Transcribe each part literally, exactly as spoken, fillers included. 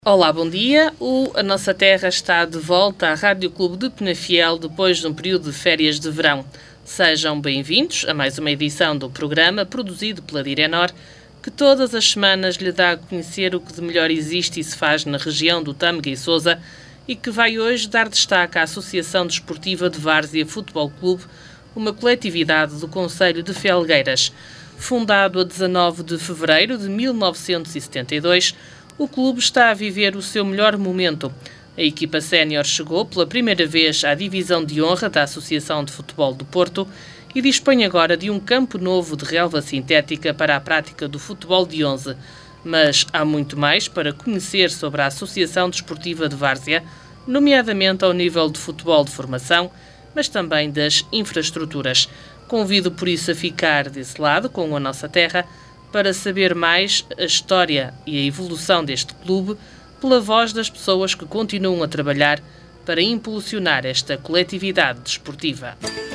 Olá, bom dia. O A Nossa Terra está de volta à Rádio Clube de Penafiel depois de um período de férias de verão. Sejam bem-vindos a mais uma edição do programa produzido pela Direnor, que todas as semanas lhe dá a conhecer o que de melhor existe e se faz na região do Tâmega e Sousa e que vai hoje dar destaque à Associação Desportiva de Várzea Futebol Clube, uma coletividade do concelho de Felgueiras. Fundado a dezanove de fevereiro de mil novecentos e setenta e dois, o clube está a viver o seu melhor momento. A equipa sénior chegou pela primeira vez à divisão de honra da Associação de Futebol do Porto e dispõe agora de um campo novo de relva sintética para a prática do futebol de onze. Mas há muito mais para conhecer sobre a Associação Desportiva de Várzea, nomeadamente ao nível de futebol de formação, mas também das infraestruturas. Convido por isso a ficar desse lado com a Nossa Terra para saber mais a história e a evolução deste clube pela voz das pessoas que continuam a trabalhar para impulsionar esta coletividade desportiva.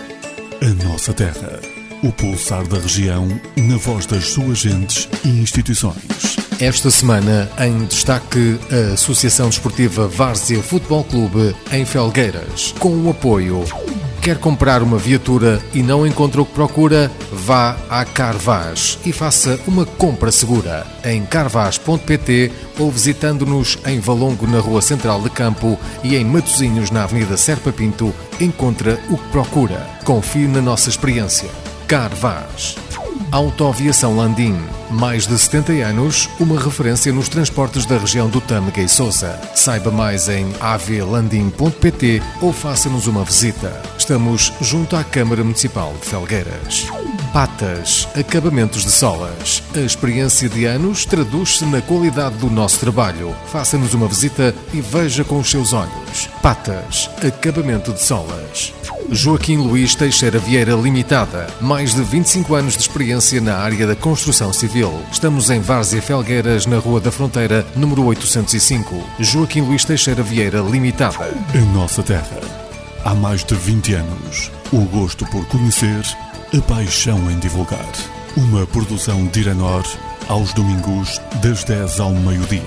A Nossa Terra, o pulsar da região na voz das suas gentes e instituições. Esta semana, em destaque, a Associação Desportiva Várzea Futebol Clube em Felgueiras, com o apoio. Quer comprar uma viatura e não encontra o que procura? Vá à Carvaz e faça uma compra segura em carvaz ponto pt ou visitando-nos em Valongo na Rua Central de Campo e em Matosinhos na Avenida Serpa Pinto, encontra o que procura. Confie na nossa experiência. Carvaz. Autoaviação Landim. Mais de setenta anos, uma referência nos transportes da região do Tâmega e Sousa. Saiba mais em a v landim ponto pt ou faça-nos uma visita. Estamos junto à Câmara Municipal de Felgueiras. Patas, acabamentos de solas. A experiência de anos traduz-se na qualidade do nosso trabalho. Faça-nos uma visita e veja com os seus olhos. Patas, acabamento de solas. Joaquim Luís Teixeira Vieira Limitada. Mais de vinte e cinco anos de experiência na área da construção civil. Estamos em Várzea Felgueiras, na Rua da Fronteira, número oitocentos e cinco. Joaquim Luís Teixeira Vieira Limitada. A Nossa Terra. Há mais de vinte anos. O gosto por conhecer, a paixão em divulgar. Uma produção Direnor, aos domingos, das dez ao meio-dia.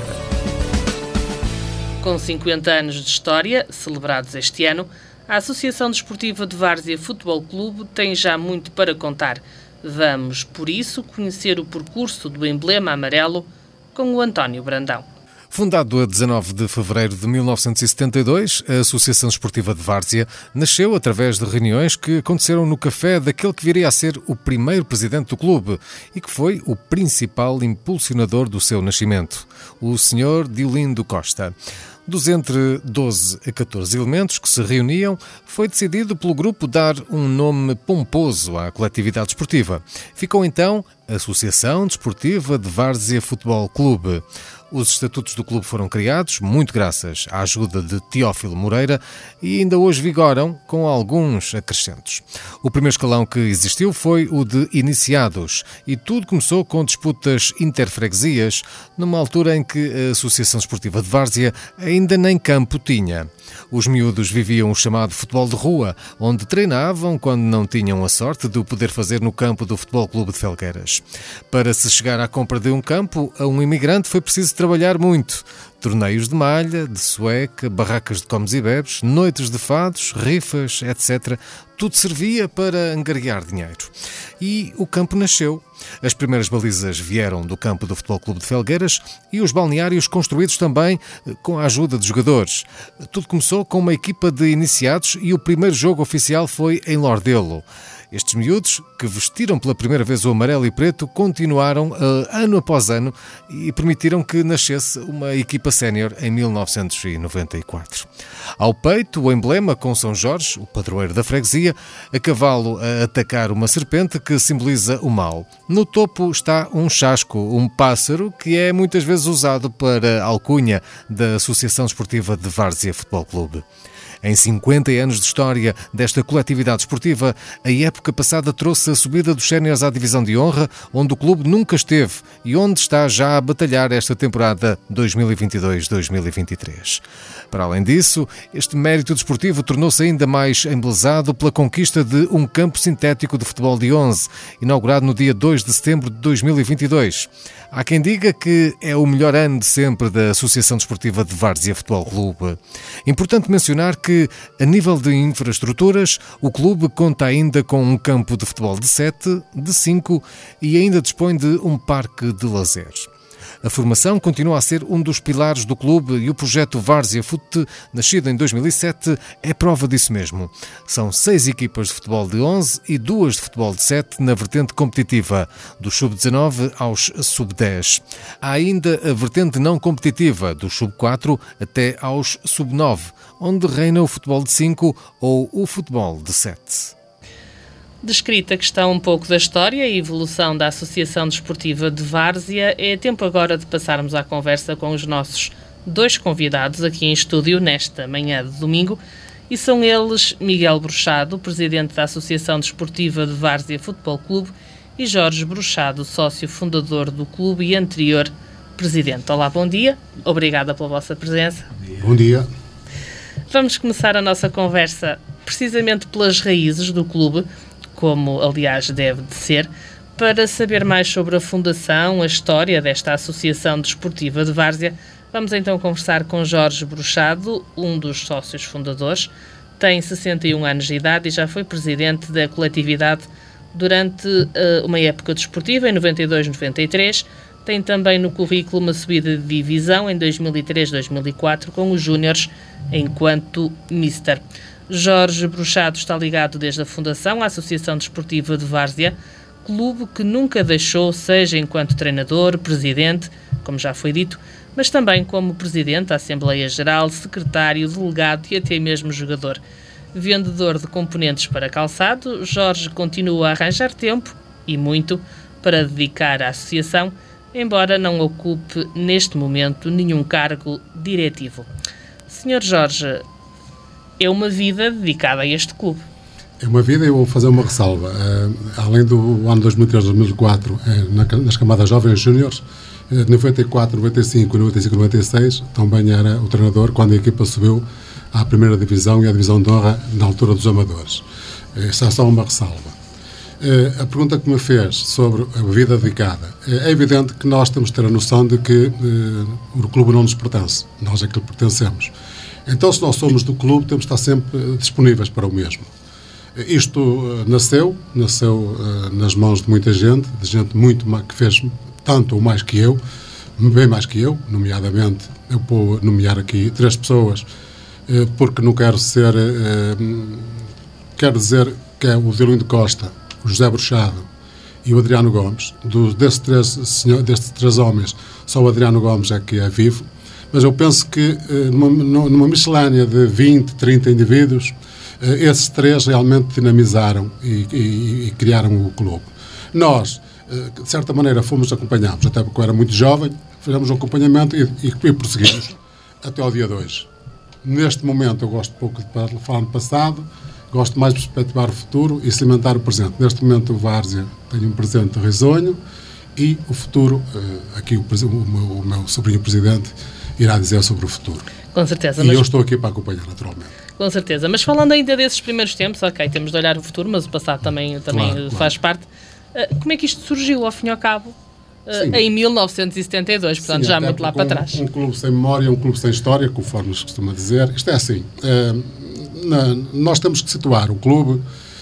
Com cinquenta anos de história, celebrados este ano, a Associação Desportiva de Várzea Futebol Clube tem já muito para contar. Vamos, por isso, conhecer o percurso do emblema amarelo com o António Brandão. Fundado a dezanove de fevereiro de mil novecentos e setenta e dois, a Associação Desportiva de Várzea nasceu através de reuniões que aconteceram no café daquele que viria a ser o primeiro presidente do clube e que foi o principal impulsionador do seu nascimento, o senhor Diolindo Costa. Dos entre doze a catorze elementos que se reuniam, foi decidido pelo grupo dar um nome pomposo à coletividade desportiva. Ficou então a Associação Desportiva de Várzea Futebol Clube. Os estatutos do clube foram criados, muito graças à ajuda de Teófilo Moreira, e ainda hoje vigoram com alguns acrescentos. O primeiro escalão que existiu foi o de iniciados, e tudo começou com disputas interfreguesias, numa altura em que a Associação Desportiva de Várzea ainda nem campo tinha. Os miúdos viviam o chamado futebol de rua, onde treinavam quando não tinham a sorte de o poder fazer no campo do Futebol Clube de Felgueiras. Para se chegar à compra de um campo, a um imigrante foi preciso trabalhar muito. Torneios de malha, de sueca, barracas de comes e bebes, noites de fados, rifas, etcétera. Tudo servia para angariar dinheiro. E o campo nasceu. As primeiras balizas vieram do campo do Futebol Clube de Felgueiras e os balneários construídos também com a ajuda dos jogadores. Tudo começou com uma equipa de iniciados e o primeiro jogo oficial foi em Lordelo. Estes miúdos, que vestiram pela primeira vez o amarelo e preto, continuaram uh, ano após ano e permitiram que nascesse uma equipa sénior em mil novecentos e noventa e quatro. Ao peito, o emblema com São Jorge, o padroeiro da freguesia, a cavalo a atacar uma serpente que simboliza o mal. No topo está um chasco, um pássaro, que é muitas vezes usado para a alcunha da Associação Desportiva de Várzea Futebol Clube. Em cinquenta anos de história desta coletividade esportiva, a época época passada trouxe a subida dos séniores à divisão de honra, onde o clube nunca esteve e onde está já a batalhar esta temporada dois mil e vinte e dois dois mil e vinte e três. Para além disso, este mérito desportivo tornou-se ainda mais embelezado pela conquista de um campo sintético de futebol de onze, inaugurado no dia dois de setembro de dois mil e vinte e dois. Há quem diga que é o melhor ano de sempre da Associação Desportiva de Várzea Futebol Clube. Importante mencionar que, a nível de infraestruturas, o clube conta ainda com um campo de futebol de sete, de cinco e ainda dispõe de um parque de lazer. A formação continua a ser um dos pilares do clube e o projeto Várzea Fute, nascido em dois mil e sete, é prova disso mesmo. São seis equipas de futebol de onze e duas de futebol de sete na vertente competitiva, dos sub dezanove aos sub dez. Há ainda a vertente não competitiva, dos sub quatro até aos sub nove, onde reina o futebol de cinco ou o futebol de sete. Descrita a questão um pouco da história e evolução da Associação Desportiva de Várzea, é tempo agora de passarmos à conversa com os nossos dois convidados aqui em estúdio nesta manhã de domingo, e são eles Miguel Bruxado, presidente da Associação Desportiva de Várzea Futebol Clube, e Jorge Bruxado, sócio fundador do clube e anterior presidente. Olá, bom dia. Obrigada pela vossa presença. Bom dia. Vamos começar a nossa conversa precisamente pelas raízes do clube, como aliás deve de ser, para saber mais sobre a fundação, a história desta Associação Desportiva de Várzea. Vamos então conversar com Jorge Bruxado, um dos sócios fundadores. Tem sessenta e um anos de idade e já foi presidente da coletividade durante uh, uma época desportiva, em noventa e dois noventa e três. Tem também no currículo uma subida de divisão em dois mil e três dois mil e quatro com os júniores enquanto mister. Jorge Bruxado está ligado desde a fundação à Associação Desportiva de Várzea, clube que nunca deixou, seja enquanto treinador, presidente, como já foi dito, mas também como presidente da Assembleia Geral, secretário, delegado e até mesmo jogador. Vendedor de componentes para calçado, Jorge continua a arranjar tempo, e muito, para dedicar à associação, embora não ocupe neste momento nenhum cargo diretivo. senhor Jorge, é uma vida dedicada a este clube. É uma vida, eu vou fazer uma ressalva. Uh, além do ano dois mil e três dois mil e quatro, uh, na, nas camadas jovens júniores, uh, noventa e quatro, noventa e cinco, noventa e cinco, noventa e seis, também era o treinador quando a equipa subiu à primeira divisão e à divisão de honra na altura dos amadores. Uh, Isso é só uma ressalva. Uh, a pergunta que me fez sobre a vida dedicada, uh, é evidente que nós temos de ter a noção de que uh, o clube não nos pertence, nós é que lhe pertencemos. Então, se nós somos do clube, temos de estar sempre disponíveis para o mesmo. Isto uh, nasceu, nasceu uh, nas mãos de muita gente, de gente muito que fez tanto ou mais que eu, bem mais que eu, nomeadamente, eu vou nomear aqui três pessoas, uh, porque não quero ser, uh, quero dizer que é o Delino de Costa, o José Bruxado e o Adriano Gomes. Do, desses, três, senhor, desses três homens, só o Adriano Gomes é que é vivo. Mas eu penso que numa, numa miscelânea de vinte, trinta indivíduos, esses três realmente dinamizaram e, e, e criaram o clube. Nós, de certa maneira, fomos acompanhados, até porque eu era muito jovem, fizemos um acompanhamento e, e, e prosseguimos até ao dia de hoje. Neste momento eu gosto pouco de falar no passado, gosto mais de perspectivar o futuro e cimentar o presente. Neste momento o Várzea tem um presente risonho e o futuro, aqui o, o, meu, o meu sobrinho presidente irá dizer sobre o futuro. Com certeza. E mas... eu estou aqui para acompanhar, naturalmente. Com certeza. Mas falando ainda desses primeiros tempos, ok, temos de olhar o futuro, mas o passado também, também claro, faz claro. parte. Uh, como é que isto surgiu, ao fim e ao cabo, uh, em mil novecentos e setenta e dois, portanto, sim, já muito lá para trás? Um, um clube sem memória, um clube sem história, conforme se costuma dizer. Isto é assim, uh, na, nós temos que situar o clube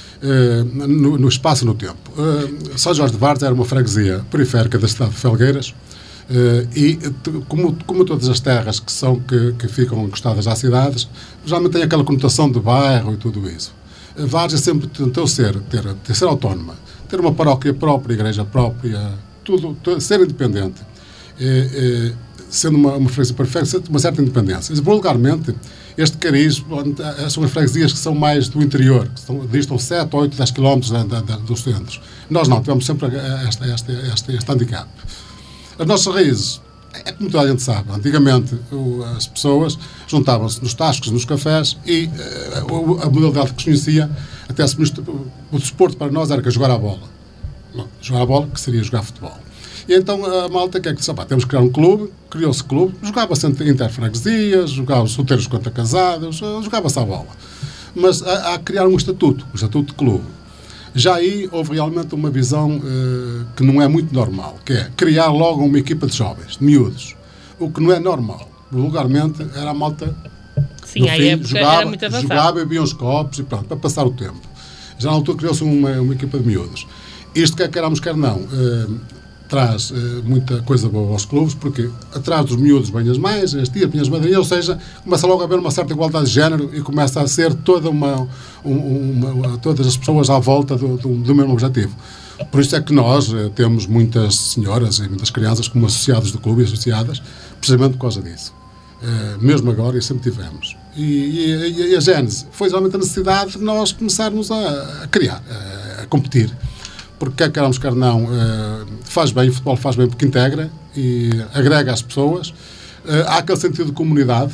uh, no, no espaço e no tempo. Uh, São Jorge de Várzea era uma freguesia periférica da cidade de Felgueiras, Uh, e como, como todas as terras que, são, que, que ficam encostadas às cidades, geralmente tem aquela conotação de bairro e tudo isso. A Várzea sempre tentou ser, ter, ter, ser autónoma, ter uma paróquia própria, igreja própria, tudo, tudo ser independente. Uh, uh, sendo uma, uma freguesia perfeita, uma certa independência. E, vulgarmente, este cariz são as freguesias que são mais do interior, que estão, distam sete, oito, dez quilómetros da, da, da, dos centros. Nós não, tivemos sempre este, este, este, este handicap. As nossas raízes, é como toda a gente sabe, antigamente o, as pessoas juntavam-se nos tascos, nos cafés e uh, a modalidade que se conhecia até se o desporto para nós era que jogar a bola. Não, jogar a bola, que seria jogar futebol. E então a malta que é que disse, temos que criar um clube, criou-se clube, jogava-se interfreguesias, jogava-se solteiros contra casados, jogava-se a bola. Mas há, há que criar um estatuto, um estatuto de clube. Já aí houve realmente uma visão uh, que não é muito normal, que é criar logo uma equipa de jovens, de miúdos. O que não é normal. Vulgarmente era a malta, Sim, no a fim, época jogava, era muito avançado. jogava, bebia uns copos e pronto, para passar o tempo. Já na altura criou-se uma, uma equipa de miúdos. Isto, quer queiramos, quer não, uh, traz uh, muita coisa boa aos clubes, porque atrás dos miúdos vêm as mães, as tias, vêm as madrinhas, ou seja, começa logo a haver uma certa igualdade de género e começa a ser toda uma, uma, uma todas as pessoas à volta do, do, do mesmo objetivo. Por isso é que nós uh, temos muitas senhoras e muitas crianças como associados do clube e associadas, precisamente por causa disso. Uh, mesmo agora, e sempre tivemos. E, e, e a gênese foi realmente a necessidade de nós começarmos a, a criar, a, a competir. Porque quer queramos, quer não, uh, faz bem, o futebol faz bem porque integra e agrega as pessoas. Uh, há aquele sentido de comunidade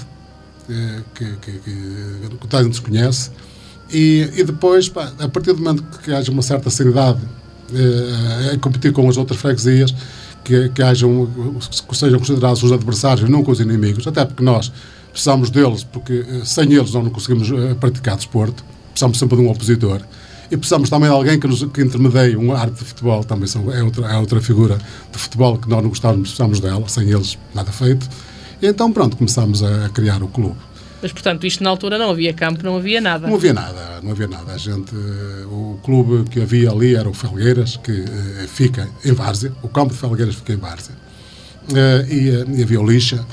uh, que, que, que, que toda a gente conhece. E, e depois, pá, a partir do momento que haja uma certa seriedade uh, a competir com as outras freguesias, que, que, hajam, que sejam considerados os adversários e não com os inimigos, até porque nós precisamos deles, porque uh, sem eles nós não conseguimos uh, praticar desporto, precisamos sempre de um opositor. E precisamos também de alguém que, nos, que intermedie um arte de futebol, também são, é, outra, é outra figura de futebol que nós não gostávamos, precisamos dela, sem eles nada feito. E então, pronto, começámos a, a criar o clube. Mas, portanto, isto na altura não havia campo, não havia nada. Não havia nada, não havia nada. A gente, o clube que havia ali era o Felgueiras, que uh, fica em Várzea, o campo de Felgueiras fica em Várzea. Uh, e, uh, e havia o Lixa.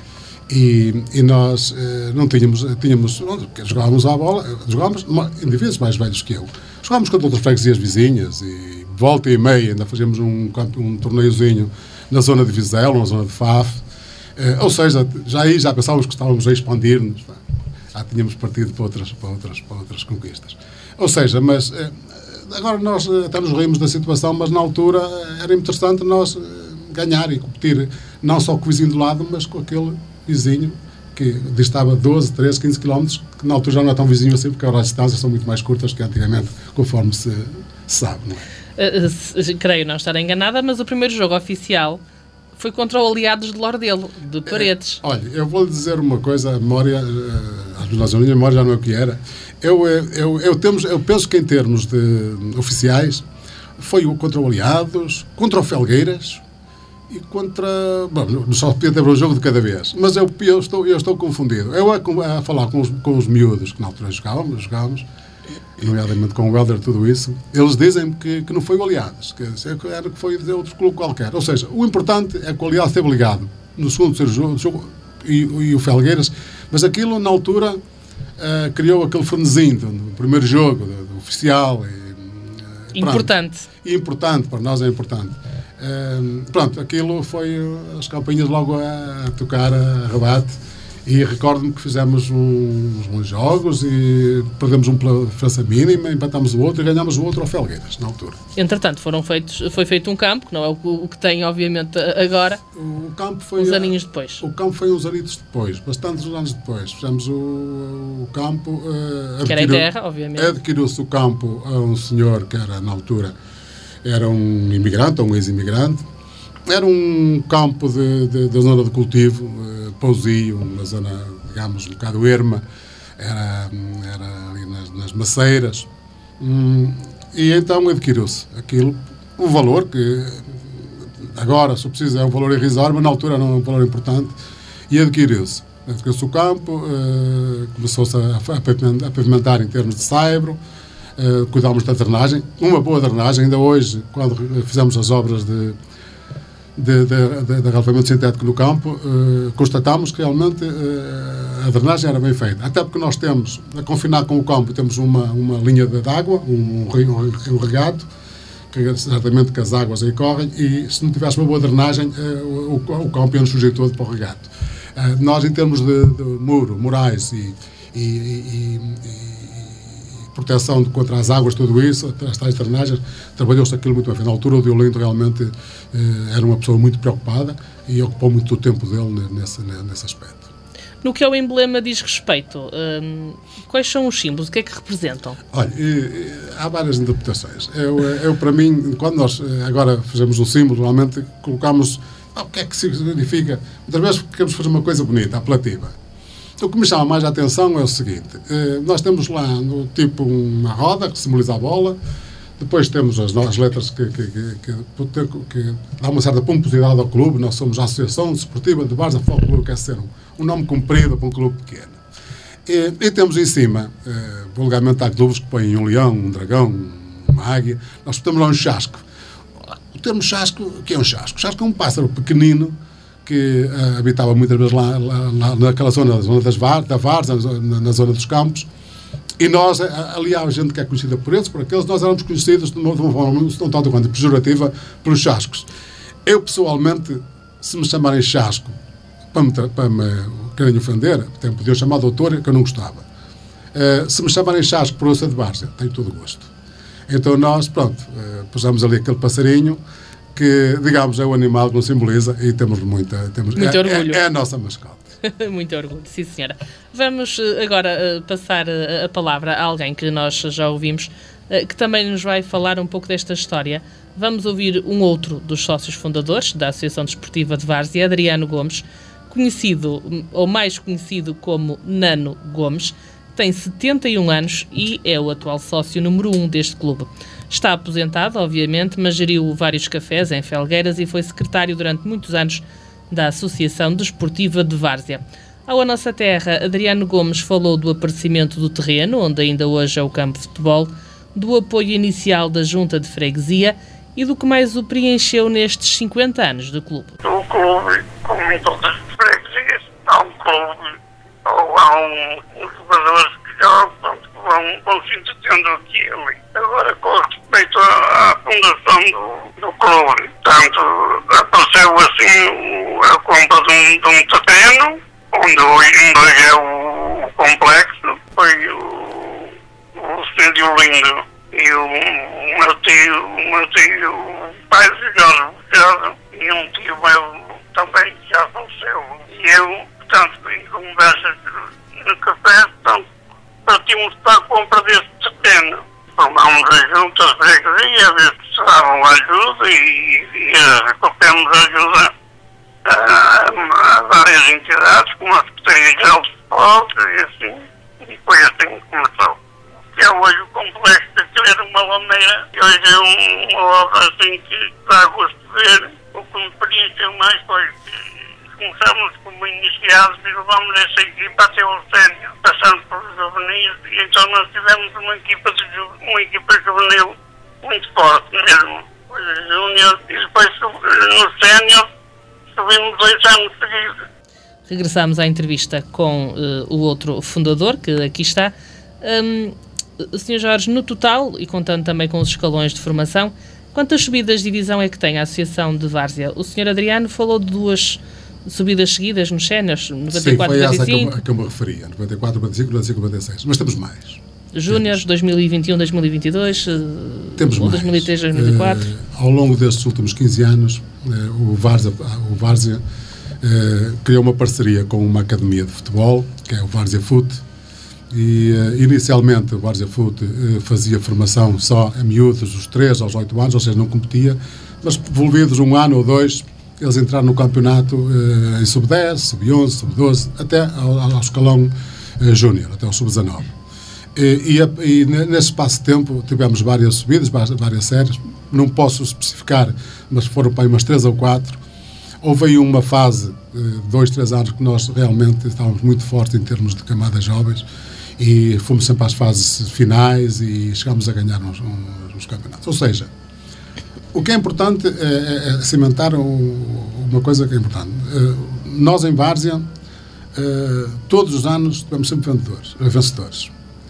E, e nós uh, não tínhamos, tínhamos, jogávamos à bola, jogávamos indivíduos mais velhos que eu. Jogávamos contra outras freguesias vizinhas e volta e meia ainda fazíamos um, um torneiozinho na zona de Vizela, na zona de Faf. Uh, ou seja, já aí já pensávamos que estávamos a expandir-nos, já tínhamos partido para outras, para outras, para outras conquistas. Ou seja, mas uh, agora nós até nos rimos da situação, mas na altura era interessante nós uh, ganhar e competir, não só com o vizinho do lado, mas com aquele vizinho que distava doze, treze, quinze quilómetros, que na altura já não é tão vizinho assim, porque agora as distâncias são muito mais curtas que antigamente, conforme se, se sabe. Não é? Uh, creio não estar enganada, mas o primeiro jogo oficial foi contra o Aliados de Lordelo, de Paredes. Uh, olha, eu vou-lhe dizer uma coisa, a memória, uh, a minha memória já não é o que era. Eu, eu, eu, temos, eu penso que em termos de oficiais, foi contra o Aliados, contra o Felgueiras, e contra... Bom, só podia ter um jogo de cada vez. Mas eu, eu, estou, eu estou confundido. Eu a, a falar com os, com os miúdos que na altura jogávamos, jogávamos, nomeadamente com o Helder, tudo isso, eles dizem que, que não foi o Aliados, que, era, que foi de outro clube qualquer. Ou seja, o importante é que o Aliados esteve ligado no segundo, terceiro jogo, jogo e, e o Felgueiras, mas aquilo, na altura, uh, criou aquele frenesinho do primeiro jogo, do, do oficial. E, uh, importante. E importante, para nós é importante. Uh, pronto, aquilo foi as campainhas logo a, a tocar a rebate e recordo-me que fizemos uns bons jogos e perdemos um pela diferença mínima, empatámos o outro e ganhámos o outro ao Felgueiras, na altura. Entretanto, foram feitos, foi feito um campo, que não é o, o que tem, obviamente, agora, o campo foi, uns aninhos depois. O campo foi uns aninhos depois, bastantes anos depois. Fizemos o, o campo... Uh, que era em terra, obviamente. Adquiriu-se o campo a um senhor que era, na altura, era um imigrante, ou um ex-imigrante. Era um campo de, de, de zona de cultivo, uh, Pousio, uma zona, digamos, um bocado erma, era, era ali nas, nas maceiras. Hum, e então adquiriu-se aquilo, um valor que agora, se preciso, é um valor irrisório, mas na altura era um valor importante, e adquiriu-se. Adquiriu-se o campo, uh, começou-se a, a pavimentar em termos de saibro, uh, cuidámos da drenagem, uma boa drenagem, ainda hoje, quando fizemos as obras de de, de, de, de arrelvamento sintético no campo, uh, constatámos que realmente uh, a drenagem era bem feita. Até porque nós temos, a confinar com o campo, temos uma, uma linha de, de água, um, um, um regato, que certamente que as águas aí correm, e se não tivesse uma boa drenagem, uh, o, o campo ia nos fugir todo para o regato. Uh, nós, em termos de, de muro, murais e, e, e, e proteção de, contra as águas, tudo isso, as tais drenagens, trabalhou-se aquilo muito bem. Na altura, o Diolindo realmente eh, era uma pessoa muito preocupada e ocupou muito o tempo dele nesse, nesse aspecto. No que ao emblema diz respeito, hum, quais são os símbolos? O que é que representam? Olha, há várias interpretações. Eu, eu, para mim, quando nós agora fazemos um símbolo, normalmente colocamos ah, o que é que significa. Muitas vezes queremos fazer uma coisa bonita, apelativa. O que me chama mais a atenção é o seguinte: nós temos lá, no tipo, uma roda que simboliza a bola. Depois temos as, as letras que, que, que, que, que dá uma certa pomposidade ao clube. Nós somos a Associação Desportiva de Várzea Futebol Clube, que quer ser um, um nome comprido para um clube pequeno. E, e temos em cima, eh, vulgarmente há clubes que põem um leão, um dragão, uma águia. Nós temos lá um chasco. O termo chasco, o que é um chasco? O chasco é um pássaro pequenino que uh, habitava muitas vezes lá, lá, lá naquela zona, na zona das var, da Várzea, na, na zona dos campos. E nós, ali há gente que é conhecida por eles, por aqueles, nós éramos conhecidos de uma forma não tanto quanto pejorativa pelos chascos. Eu, pessoalmente, se me chamarem chasco, para me, para me querem ofender, até podiam chamar doutor, que eu não gostava. Uh, se me chamarem chasco por eu ser de Várzea, tenho todo o gosto. Então nós, pronto, uh, pusemos ali aquele passarinho, que, digamos, é o animal que nos simboliza e temos muita... Temos, Muito é, orgulho. É, é a nossa mascote. Muito orgulho, sim senhora. Vamos agora passar a palavra a alguém que nós já ouvimos, que também nos vai falar um pouco desta história. Vamos ouvir um outro dos sócios fundadores da Associação Desportiva de Várzea, Adriano Gomes, conhecido, ou mais conhecido como Nano Gomes, tem setenta e um anos e é o atual sócio número um deste clube. Está aposentado, obviamente, mas geriu vários cafés em Felgueiras e foi secretário durante muitos anos da Associação Desportiva de Várzea. Ao A Nossa Terra, Adriano Gomes falou do aparecimento do terreno, onde ainda hoje é o campo de futebol, do apoio inicial da Junta de Freguesia e do que mais o preencheu nestes cinquenta anos do clube. O clube, como em todas as freguesias, há um clube ou há um, uns jogadores que jogam, que vão, vão se entretendo aqui e ali. Agora, com respeito à, à fundação do, do clube, portanto, apareceu assim a compra de um, de um terreno, onde hoje, onde é o, o complexo, foi o, o Cídio Lindo e o, o meu tio, o meu tio, o pai de Jorge Jorge, e um tio meu também que já faleceu. E eu, portanto, em conversas no café, portanto, partimos para a compra deste terreno. Formámos a junta de freguesia, a ver se davam ajuda e, e recebemos ajuda a, a várias entidades, como a Secretaria-Geral de Esportes e assim. E foi assim que começou. Que é hoje o complexo de era uma lameira e hoje é um, uma obra assim que dá gosto de ver. O que me preencheu mais foi que começamos como iniciados e levamos essa equipa até o sénior, passando por juvenis, e então nós tivemos uma equipa, de ju, uma equipa juvenil muito forte mesmo, júnior, e depois no sénior subimos dois anos seguidos. Regressamos à entrevista com uh, o outro fundador, que aqui está. Um, senhor Jorge, no total, e contando também com os escalões de formação, quantas subidas de divisão é que tem a Associação de Várzea? O senhor Adriano falou de duas subidas seguidas nos séniores, noventa e quatro, Sim, foi noventa e cinco. essa que eu, que eu me referia, noventa e quatro, noventa e cinco, noventa e cinco, noventa e seis, mas temos mais. Júniores, dois mil e vinte e um, dois mil e vinte e dois, temos ou mais. dois mil e três, dois mil e quatro. Uh, ao longo destes últimos quinze anos, uh, o Várzea, o Várzea uh, criou uma parceria com uma academia de futebol, que é o Várzea Fute, e uh, inicialmente o Várzea Fute uh, fazia formação só a miúdos dos três aos oito anos, ou seja, não competia, mas envolvidos um ano ou dois, eles entraram no campeonato uh, em sub dez, sub onze, sub doze, até ao, ao escalão uh, júnior, até ao sub dezanove. E, e, e nesse espaço de tempo tivemos várias subidas, várias séries, não posso especificar, mas foram para aí umas três ou quatro. Houve aí uma fase, uh, dois, três anos, que nós realmente estávamos muito fortes em termos de camadas jovens e fomos sempre às fases finais e chegámos a ganhar uns, uns, uns campeonatos. Ou seja, o que é importante é, é, é cimentar um, uma coisa que é importante. Uh, nós, em Várzea, uh, todos os anos tivemos sempre vencedores. vencedores.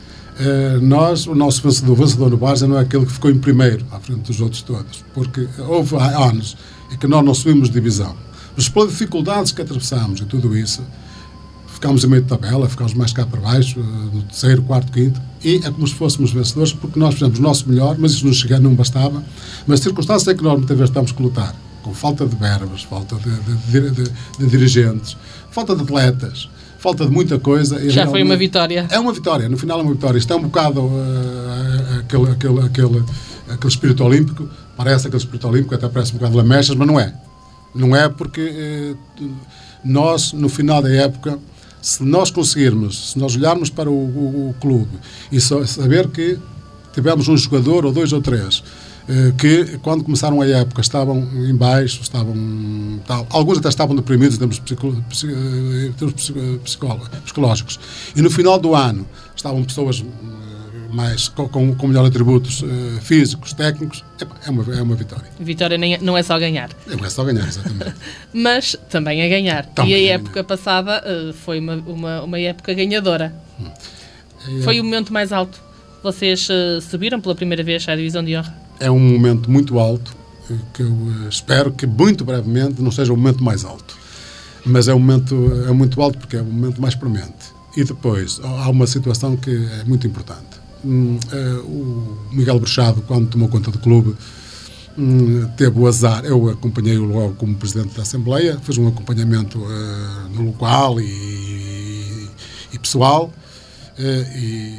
Uh, nós, o nosso vencedor, o vencedor no Várzea não é aquele que ficou em primeiro, à frente dos outros todos, porque houve anos em que nós não subimos de divisão. Mas pelas dificuldades que atravessámos e tudo isso, ficámos em meio de tabela, ficámos mais cá para baixo, no terceiro, quarto, quinto, e é como se fôssemos vencedores, porque nós fizemos o nosso melhor, mas isso não chegar, não bastava. Mas a circunstância é que nós muitas vezes temos que lutar, com falta de verbas, falta de, de, de, de, de dirigentes, falta de atletas, falta de muita coisa. Já foi uma vitória. É uma vitória, no final é uma vitória. Isto é um bocado uh, aquele, aquele, aquele, aquele espírito olímpico, parece aquele espírito olímpico, até parece um bocado lamechas, mas não é. Não é porque uh, nós, no final da época, se nós conseguirmos, se nós olharmos para o, o, o clube e so, saber que tivemos um jogador ou dois ou três que quando começaram a época estavam em baixo, estavam tal, alguns até estavam deprimidos em termos, psico, em termos psicológicos, e no final do ano estavam pessoas mais com, com melhores atributos uh, físicos, técnicos, é uma, é uma vitória. Vitória nem, não é só ganhar. Não é só ganhar, exatamente. Mas também é ganhar. Também e a é época ganhar. passada uh, foi uma, uma, uma época ganhadora. Hum. É, foi o momento mais alto. Vocês uh, subiram pela primeira vez à divisão de honra? É um momento muito alto, que eu uh, espero que muito brevemente não seja o momento mais alto. Mas é um momento é muito alto porque é o momento mais premente. E depois há uma situação que é muito importante. Hum, uh, o Miguel Bruxado, quando tomou conta do clube, hum, teve o azar, eu acompanhei-o logo como presidente da Assembleia, fiz um acompanhamento uh, no local e, e pessoal, uh, e,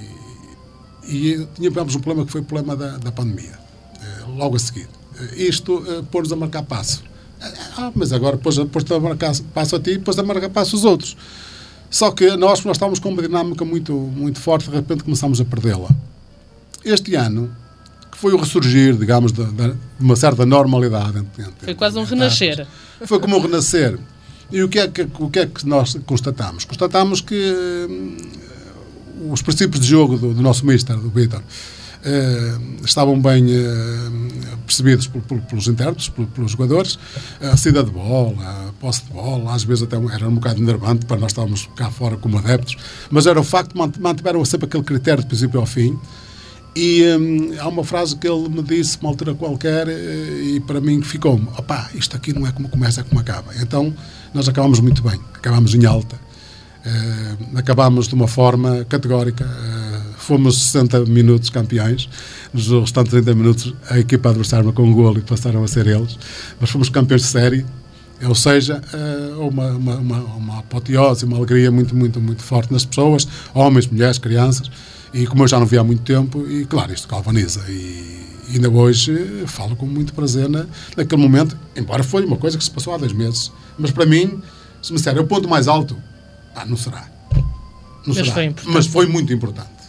e tínhamos um problema que foi o problema da, da pandemia, uh, logo a seguir. Uh, isto uh, pôs-nos a marcar passo. Ah, mas agora pôs-te pôs a marcar passo a ti e pôs a marcar passo aos outros. Só que nós, nós estávamos com uma dinâmica muito, muito forte, de repente começámos a perdê-la. Este ano, que foi o ressurgir, digamos, de, de uma certa normalidade. Entre, entre, foi quase um renascer. Foi como um renascer. E o que é que, o que, é que nós constatamos? Constatamos que hum, os princípios de jogo do, do nosso mister, do Vítor, Uh, estavam bem uh, percebidos por, por, pelos intérpretes, por, pelos jogadores, a saída de bola, a posse de bola, às vezes até era um bocado enervante para nós estávamos cá fora como adeptos, mas era o facto de mantiveram sempre aquele critério de princípio ao fim. E um, há uma frase que ele me disse uma altura qualquer e para mim ficou-me, opá, isto aqui não é como começa, é como acaba. Então nós acabámos muito bem, acabámos em alta, uh, acabámos de uma forma categórica. uh, Fomos sessenta minutos campeões, nos restantes trinta minutos a equipa adversária com um golo e passaram a ser eles, mas fomos campeões de série, ou seja, uma, uma, uma, uma apoteose, uma alegria muito, muito, muito forte nas pessoas, homens, mulheres, crianças, e como eu já não via há muito tempo, e claro, isto galvaniza, e ainda hoje falo com muito prazer na, naquele momento, embora foi uma coisa que se passou há dois meses, mas para mim, se me disser, é o ponto mais alto, ah, não será. Não mas, será. Foi mas foi muito importante.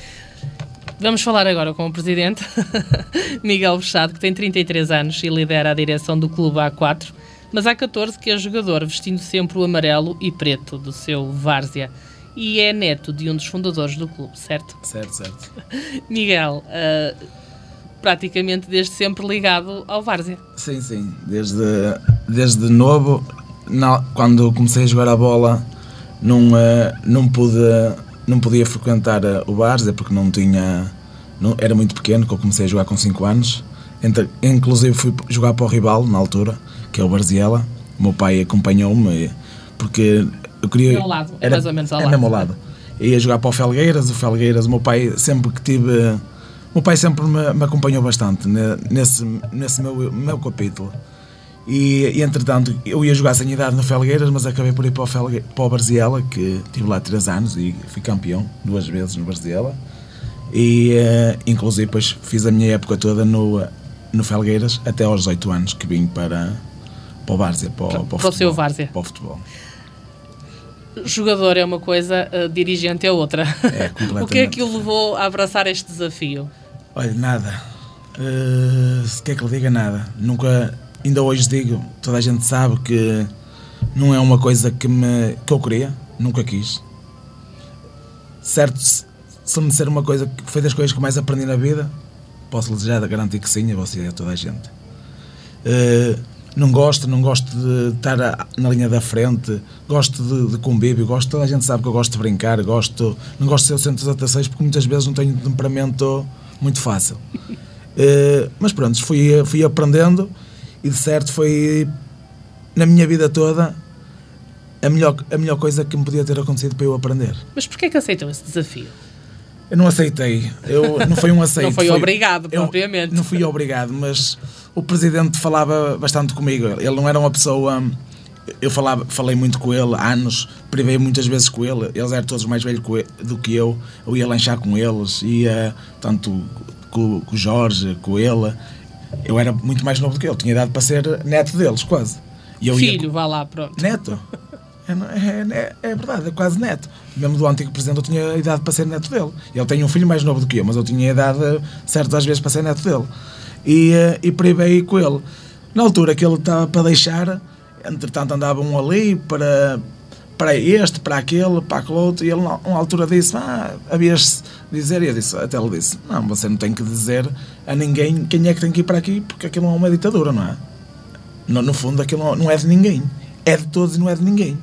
Vamos falar agora com o presidente, Miguel Bruxado, que tem trinta e três anos e lidera a direção do clube há quatro, mas há catorze que é jogador, vestindo sempre o amarelo e preto do seu Várzea. E é neto de um dos fundadores do clube, certo? Certo, certo. Miguel, uh, praticamente desde sempre ligado ao Várzea. Sim, sim. Desde, desde novo, na, quando comecei a jogar a bola, não, uh, não pude... Não podia frequentar o Várzea porque não tinha, não, era muito pequeno, que eu comecei a jogar com cinco anos. Entre, inclusive fui jogar para o rival na altura, que é o Varziela. O meu pai acompanhou-me porque eu queria... Ao lado, é era, mais ou menos ao é lado. mesmo ao lado. Eu ia jogar para o Felgueiras, o Felgueiras, o meu pai sempre que tive... O meu pai sempre me, me acompanhou bastante nesse, nesse meu, meu capítulo. E, e entretanto eu ia jogar sem idade no Felgueiras, mas acabei por ir para o, Felgue, para o Varziela, que tive lá três anos e fui campeão duas vezes no Varziela, e uh, inclusive depois fiz a minha época toda no, no Felgueiras até aos dezoito anos que vim para, para o Várzea, para, para, para, para o seu Várzea. Para o futebol. Jogador é uma coisa, uh, dirigente é outra. É, completamente. O que é que o levou a abraçar este desafio? Olha, nada. Uh, se quer que lhe diga, nada. Nunca... Ainda hoje digo, toda a gente sabe que não é uma coisa que, me, que eu queria, nunca quis. Certo, se, se me disser uma coisa que foi das coisas que mais aprendi na vida, posso-lhe já garantir que sim, a você e a toda a gente. Uh, não gosto, não gosto de estar a, na linha da frente, gosto de, de convívio, gosto, toda a gente sabe que eu gosto de brincar, gosto, não gosto de ser o centro das atenções porque muitas vezes não tenho um temperamento muito fácil. Uh, mas pronto, fui, fui aprendendo. E de certo foi, na minha vida toda, a melhor, a melhor coisa que me podia ter acontecido para eu aprender. Mas porquê que aceitou esse desafio? Eu não aceitei. Eu, não foi um aceito. Não foi, foi obrigado, eu, propriamente. Não fui obrigado, mas o presidente falava bastante comigo. Ele não era uma pessoa... eu falava, falei muito com ele há anos, privei muitas vezes com ele, eles eram todos mais velhos do que eu, eu ia lanchar com eles, ia tanto com, com o Jorge, com ele, eu era muito mais novo do que ele, tinha idade para ser neto deles, quase. E eu Filho, ia, vá lá, pronto. Neto. É, é, é verdade, é quase neto. Mesmo do antigo presidente eu tinha idade para ser neto dele. Ele tem um filho mais novo do que eu, mas eu tinha idade certas às vezes para ser neto dele. E, e privei com ele. Na altura que ele estava para deixar, entretanto andavam ali para, para este, para aquele, para aquele outro, e ele na altura disse, ah, havias de dizer, e eu disse, até ele disse, não, você não tem que dizer a ninguém quem é que tem que ir para aqui, porque aquilo não é uma ditadura, não é? No, no fundo aquilo não é de ninguém. É de todos e não é de ninguém.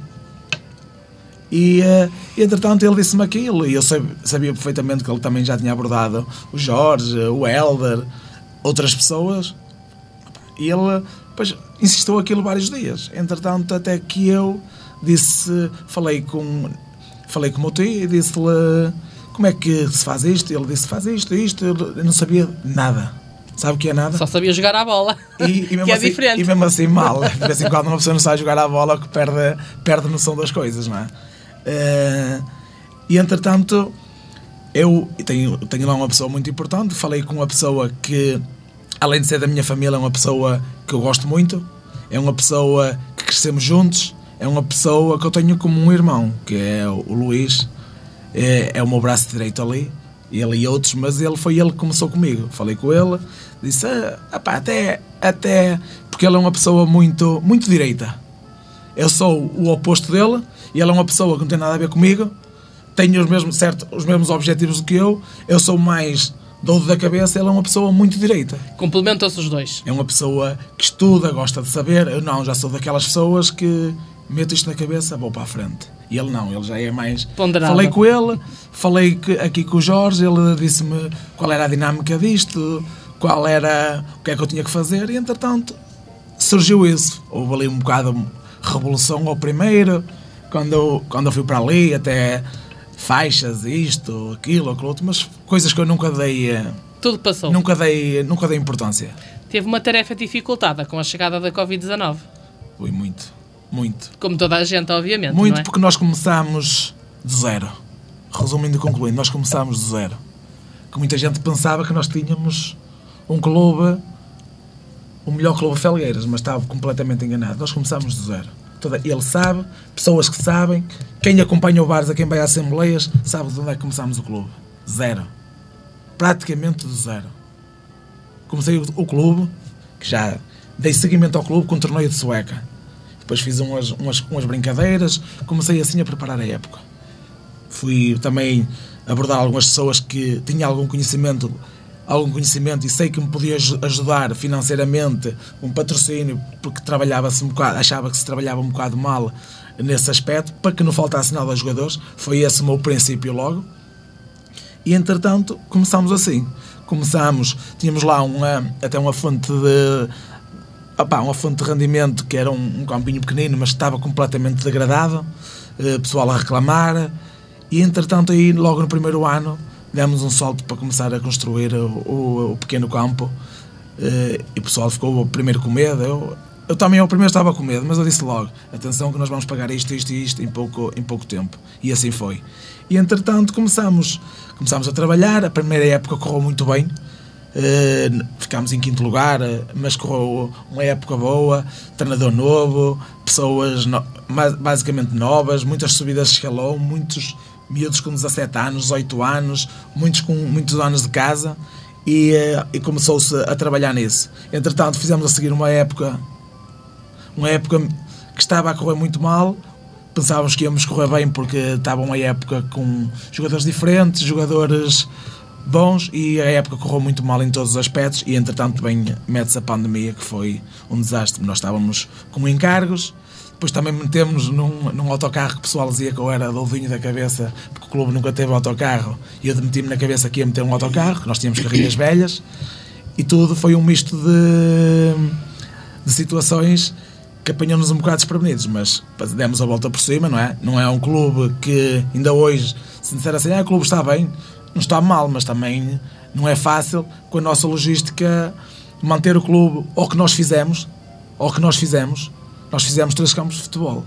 E, uh, entretanto, ele disse-me aquilo, e eu sabia, sabia perfeitamente que ele também já tinha abordado o Jorge, o Helder, outras pessoas, e ele, pois, insistiu aquilo vários dias. Entretanto, até que eu disse, falei com, falei com o meu tio e disse-lhe como é que se faz isto, e ele disse, faz isto, isto, eu não sabia nada. Sabe o que é nada? Só sabia jogar à bola, e, e mesmo que é assim, diferente. E mesmo assim mal, de vez em quando uma pessoa não sabe jogar à bola, que perde, perde noção das coisas, não é? Uh, e entretanto eu tenho, tenho lá uma pessoa muito importante, falei com uma pessoa que, além de ser da minha família, é uma pessoa que eu gosto muito, é uma pessoa que crescemos juntos, é uma pessoa que eu tenho como um irmão, que é o Luís, é, é o meu braço direito ali, ele e outros, mas ele foi ele que começou comigo. Falei com ele, disse, ah, pá, até, até porque ele é uma pessoa muito, muito direita. Eu sou o oposto dele, e ele é uma pessoa que não tem nada a ver comigo, tem os mesmos, certo, os mesmos objetivos do que eu, eu sou mais doudo da cabeça, ele é uma pessoa muito direita. Complementam-se os dois. É uma pessoa que estuda, gosta de saber, eu não, já sou daquelas pessoas que meto isto na cabeça, vou para a frente. E ele não, ele já é mais... Ponderado. Falei com ele, falei que, aqui com o Jorge, ele disse-me qual era a dinâmica disto, qual era, o que é que eu tinha que fazer, e entretanto surgiu isso. Houve ali um bocado de revolução ao primeiro, quando eu, quando eu fui para ali, até faixas, isto, aquilo, aquilo outro, mas coisas que eu nunca dei... Tudo passou. Nunca dei, nunca dei importância. Teve uma tarefa dificultada com a chegada da covid dezanove. Foi muito. Muito. Como toda a gente, obviamente. Muito, não é? Porque nós começámos do zero. Resumindo e concluindo, nós começámos do zero. Que muita gente pensava que nós tínhamos um clube, o melhor clube de Felgueiras, mas estava completamente enganado. Nós começámos do zero. Toda, ele sabe, pessoas que sabem, quem acompanha o Várzea, quem vai às assembleias, sabe de onde é que começámos o clube. Zero. Praticamente do zero. Comecei o, o clube, que já dei seguimento ao clube com um torneio de sueca. Depois fiz umas, umas, umas brincadeiras, comecei assim a preparar a época. Fui também abordar algumas pessoas que tinham algum conhecimento, algum conhecimento e sei que me podia ajudar financeiramente, um patrocínio, porque trabalhava-se um bocado, achava que se trabalhava um bocado mal nesse aspecto, para que não faltasse nada aos jogadores. Foi esse o meu princípio logo. E entretanto começámos assim. Começámos, tínhamos lá uma, até uma fonte de... Opa, uma fonte de rendimento que era um, um campinho pequenino, mas estava completamente degradado, uh, pessoal a reclamar, e entretanto aí logo no primeiro ano demos um salto para começar a construir o, o, o pequeno campo, uh, e o pessoal ficou primeiro com medo. Eu, eu também ao primeiro estava com medo, mas eu disse logo, atenção que nós vamos pagar isto, isto e isto em pouco, em pouco tempo, e assim foi. E entretanto começámos, começámos a trabalhar, a primeira época correu muito bem. Uh, ficámos em quinto lugar, mas correu uma época boa, treinador novo, pessoas no, basicamente novas, muitas subidas de escalão, muitos miúdos com dezassete anos, dezoito anos, muitos com muitos anos de casa, e, uh, e começou-se a trabalhar nisso. Entretanto fizemos a seguir uma época uma época que estava a correr muito mal. Pensávamos que íamos correr bem porque estava uma época com jogadores diferentes, jogadores bons, e a época correu muito mal em todos os aspectos, e entretanto bem mete-se a pandemia, que foi um desastre. Nós estávamos com encargos, depois também metemos num, num autocarro que o pessoal dizia que eu era doudinho da cabeça, porque o clube nunca teve autocarro, e eu meti-me na cabeça que ia meter um autocarro, que nós tínhamos carrinhas velhas, e tudo foi um misto de, de situações que apanhou-nos um bocado desprevenidos, mas demos a volta por cima, não é? Não é um clube que ainda hoje, se disser assim, ah, o clube está bem, não está mal, mas também não é fácil com a nossa logística manter o clube, ou que nós fizemos, ou que nós fizemos, nós fizemos três campos de futebol.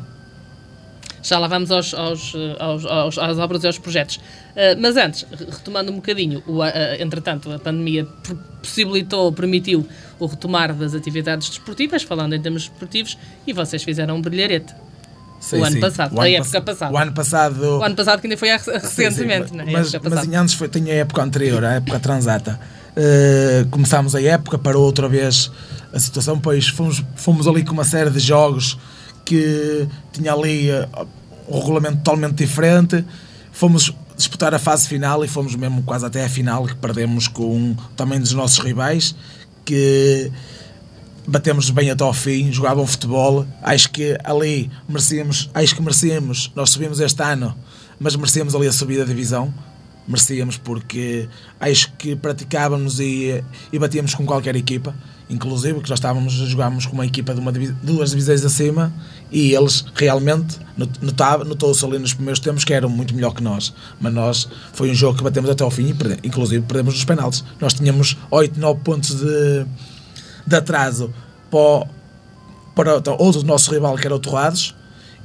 Já lá vamos aos, aos, aos, aos, às obras e aos projetos. Uh, mas antes, retomando um bocadinho, o, uh, entretanto, a pandemia possibilitou, permitiu o retomar das atividades desportivas, falando em termos desportivos, e vocês fizeram um brilharete. Sim, o ano sim. passado, o a ano época pass- passada. O ano passado... O ano passado que ainda foi recentemente, sim, sim, não é? Mas, A mas antes foi, tinha a época anterior, a época transata. Uh, começámos a época, parou outra vez a situação, pois fomos, fomos ali com uma série de jogos que tinha ali uh, um regulamento totalmente diferente. Fomos disputar a fase final e fomos mesmo quase até a final, que perdemos com também dos nossos rivais, que batemos bem até ao fim, jogavam futebol. Acho que ali merecíamos, acho que merecíamos, nós subimos este ano, mas merecíamos ali a subida da divisão. Merecíamos porque acho que praticávamos e, e batíamos com qualquer equipa, inclusive que já estávamos, jogávamos com uma equipa de uma, duas divisões acima, e eles realmente notava, notou-se ali nos primeiros tempos que eram muito melhor que nós, mas nós foi um jogo que batemos até ao fim e perdemos, inclusive perdemos nos penaltis. Nós tínhamos oito, nove pontos de, de atraso para, para outro nosso rival, que era o Torrados,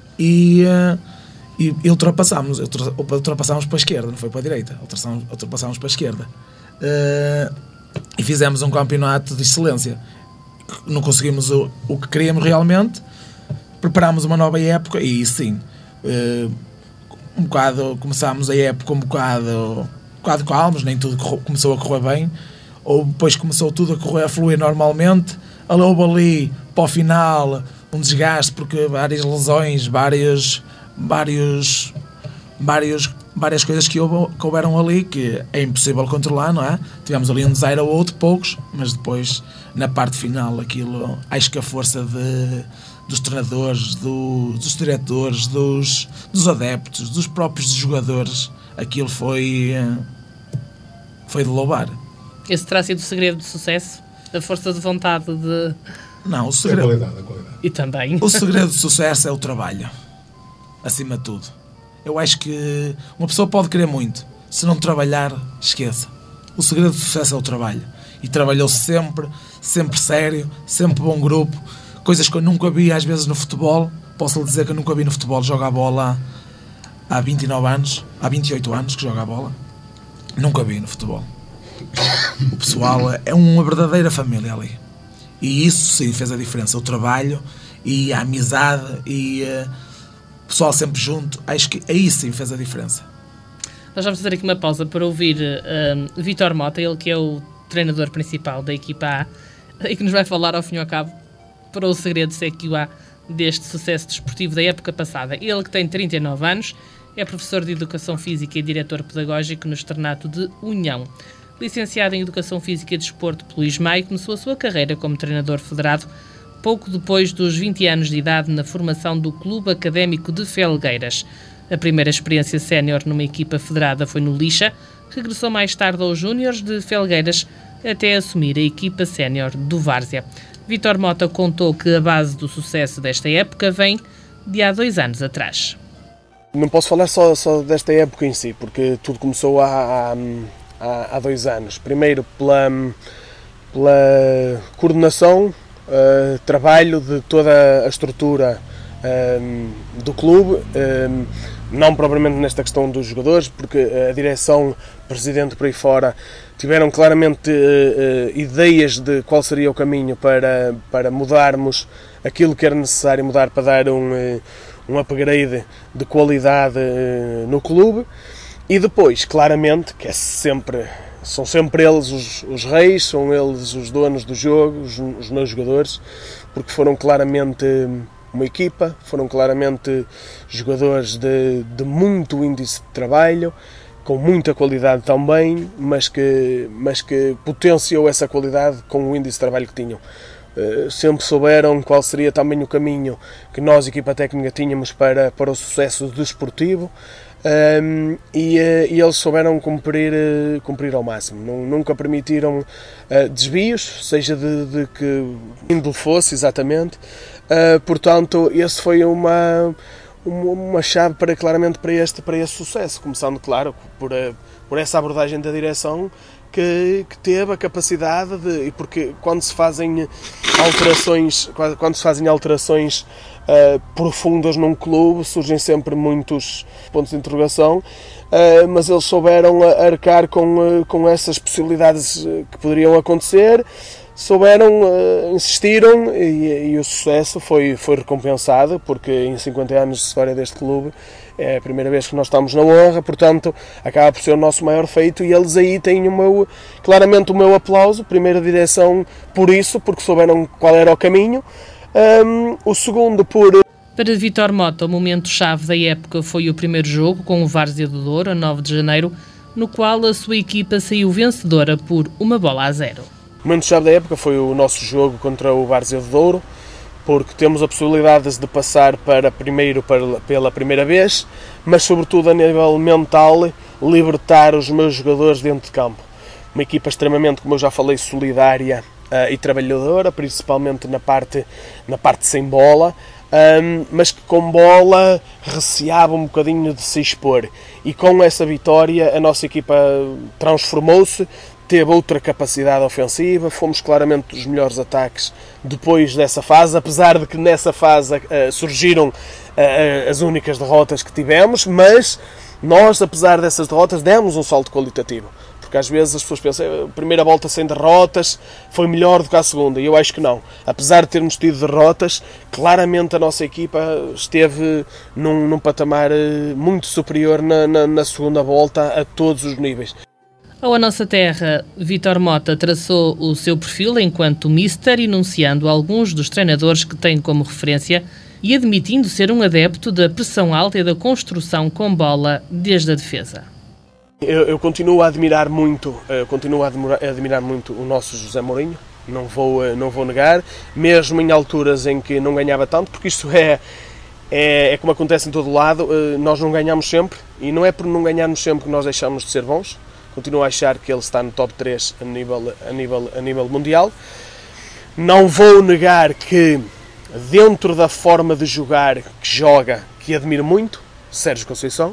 e E, e ultrapassámos, ultrapassámos para a esquerda, não foi para a direita, ultrapassámos, ultrapassámos para a esquerda. Uh, e fizemos um campeonato de excelência. Não conseguimos o, o que queríamos realmente, preparámos uma nova época e sim, uh, um bocado, começámos a época um bocado, um bocado calmos, nem tudo correu, começou a correr bem, ou depois começou tudo a correr, a fluir normalmente. Houve ali, para o final, um desgaste, porque várias lesões, vários... Vários, vários, várias coisas que, houve, que houveram ali que é impossível controlar, não é? Tivemos ali um desaire ou outro, poucos, mas depois, na parte final, aquilo, acho que a força de, dos treinadores, do, dos diretores, dos, dos adeptos, dos próprios jogadores, aquilo foi, foi de louvar. Esse terá sido o segredo de sucesso? A força de vontade de... Não, o segredo... A qualidade, a qualidade. E também... O segredo de sucesso é o trabalho. Acima de tudo. Eu acho que uma pessoa pode querer muito, se não trabalhar, esqueça. O segredo do sucesso é o trabalho. E trabalhou sempre, sempre sério, sempre bom grupo, coisas que eu nunca vi às vezes no futebol. Posso lhe dizer que eu nunca vi no futebol. Joga a bola há vinte e nove anos, há vinte e oito anos que joga a bola. Nunca vi no futebol. O pessoal é uma verdadeira família ali. E isso sim fez a diferença. O trabalho e a amizade e... o pessoal sempre junto, acho que aí sim fez a diferença. Nós vamos fazer aqui uma pausa para ouvir um, Vítor Mota, ele que é o treinador principal da equipa A e que nos vai falar ao fim e ao cabo para o segredo C Q A deste sucesso desportivo da época passada. Ele que tem trinta e nove anos, é professor de Educação Física e diretor pedagógico no Externato de União. Licenciado em Educação Física e Desporto pelo ISMAI, começou a sua carreira como treinador federado pouco depois dos vinte anos de idade na formação do Clube Académico de Felgueiras. A primeira experiência sénior numa equipa federada foi no Lixa, regressou mais tarde aos Júniores de Felgueiras até assumir a equipa sénior do Várzea. Vítor Mota contou que a base do sucesso desta época vem de há dois anos atrás. Não posso falar só, só desta época em si, porque tudo começou há, há, há dois anos. Primeiro pela, pela coordenação, Uh, trabalho de toda a estrutura um, do clube, um, não propriamente nesta questão dos jogadores, porque a direção, presidente por aí fora, tiveram claramente uh, uh, ideias de qual seria o caminho para, para mudarmos aquilo que era necessário mudar para dar um, uh, um upgrade de qualidade uh, no clube. E depois, claramente, que é sempre... São sempre eles os, os reis, são eles os donos do jogo, os, os meus jogadores, porque foram claramente uma equipa, foram claramente jogadores de, de muito índice de trabalho, com muita qualidade também, mas que, mas que potenciou essa qualidade com o índice de trabalho que tinham. Uh, sempre souberam qual seria também o caminho que nós, equipa técnica, tínhamos para, para o sucesso desportivo. Um, e, uh, e eles souberam cumprir, uh, cumprir ao máximo, não, nunca permitiram uh, desvios, seja de, de que índole fosse exatamente, uh, portanto esse foi uma, uma chave para, claramente para este, para este sucesso, começando, claro, por, por essa abordagem da direção que, que teve a capacidade de, e porque quando se fazem alterações, quando se fazem alterações uh, profundas num clube, surgem sempre muitos pontos de interrogação, uh, mas eles souberam arcar com, uh, com essas possibilidades que poderiam acontecer, souberam, uh, insistiram e, e o sucesso foi, foi recompensado, porque em cinquenta anos de história deste clube é a primeira vez que nós estamos na honra, portanto acaba por ser o nosso maior feito e eles aí têm o meu, claramente o meu aplauso, primeira direção por isso, porque souberam qual era o caminho, um, o segundo por... Para Vítor Mota, o momento-chave da época foi o primeiro jogo com o Várzea do Douro, a nove de janeiro, no qual a sua equipa saiu vencedora por uma bola a zero. O momento-chave da época foi o nosso jogo contra o Várzea do Douro, porque temos a possibilidade de passar para primeiro para, pela primeira vez, mas sobretudo a nível mental, libertar os meus jogadores dentro de campo. Uma equipa extremamente, como eu já falei, solidária uh, e trabalhadora, principalmente na parte, na parte sem bola, um, mas que com bola receava um bocadinho de se expor. E com essa vitória a nossa equipa transformou-se, teve outra capacidade ofensiva, fomos claramente dos melhores ataques depois dessa fase, apesar de que nessa fase uh, surgiram uh, as únicas derrotas que tivemos, mas nós, apesar dessas derrotas, demos um salto qualitativo, porque às vezes as pessoas pensam, a primeira volta sem derrotas foi melhor do que a segunda, e eu acho que não. Apesar de termos tido derrotas, claramente a nossa equipa esteve num, num patamar muito superior na, na, na segunda volta a todos os níveis. Ao A Nossa Terra, Vítor Mota traçou o seu perfil enquanto mister, enunciando alguns dos treinadores que tem como referência e admitindo ser um adepto da pressão alta e da construção com bola desde a defesa. Eu, eu continuo a admirar muito, eu continuo a admirar, a admirar muito o nosso José Mourinho, não vou, não vou negar, mesmo em alturas em que não ganhava tanto, porque isto é, é, é como acontece em todo lado, nós não ganhamos sempre, e não é por não ganharmos sempre que nós deixamos de ser bons. Continuo a achar que ele está no top três a nível, a nível, a nível mundial. Não vou negar que, dentro da forma de jogar que joga, que admiro muito, Sérgio Conceição, uh,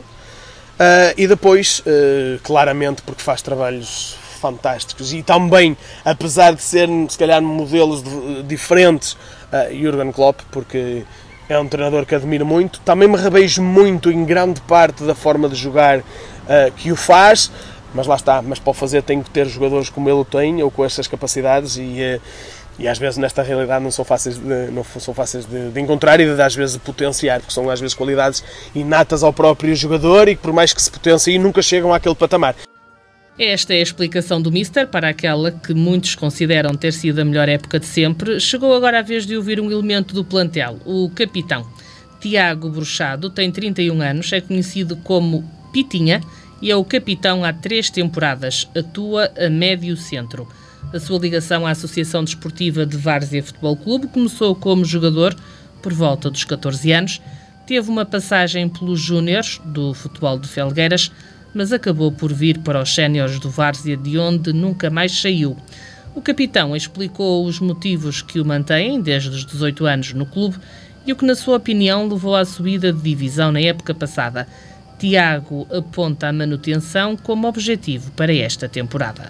e depois, uh, claramente, porque faz trabalhos fantásticos, e também, apesar de serem, se calhar, modelos de, diferentes, uh, Jürgen Klopp, porque é um treinador que admiro muito. Também me revejo muito em grande parte da forma de jogar uh, que o faz, mas lá está, mas para o fazer tem que ter jogadores como ele tem, ou com essas capacidades, e, e às vezes nesta realidade não são fáceis, de, não são fáceis de, de encontrar e de às vezes potenciar, porque são às vezes qualidades inatas ao próprio jogador e que por mais que se potenciem nunca chegam àquele patamar. Esta é a explicação do mister para aquela que muitos consideram ter sido a melhor época de sempre. Chegou agora a vez de ouvir um elemento do plantel, o capitão. Tiago Bruxado tem trinta e um anos, é conhecido como Pitinha, e é o capitão há três temporadas, atua a médio centro. A sua ligação à Associação Desportiva de Várzea Futebol Clube começou como jogador por volta dos catorze anos, teve uma passagem pelos júniores do futebol de Felgueiras, mas acabou por vir para os séniores do Várzea, de onde nunca mais saiu. O capitão explicou os motivos que o mantêm desde os dezoito anos no clube e o que, na sua opinião, levou à subida de divisão na época passada. Tiago aponta a manutenção como objetivo para esta temporada.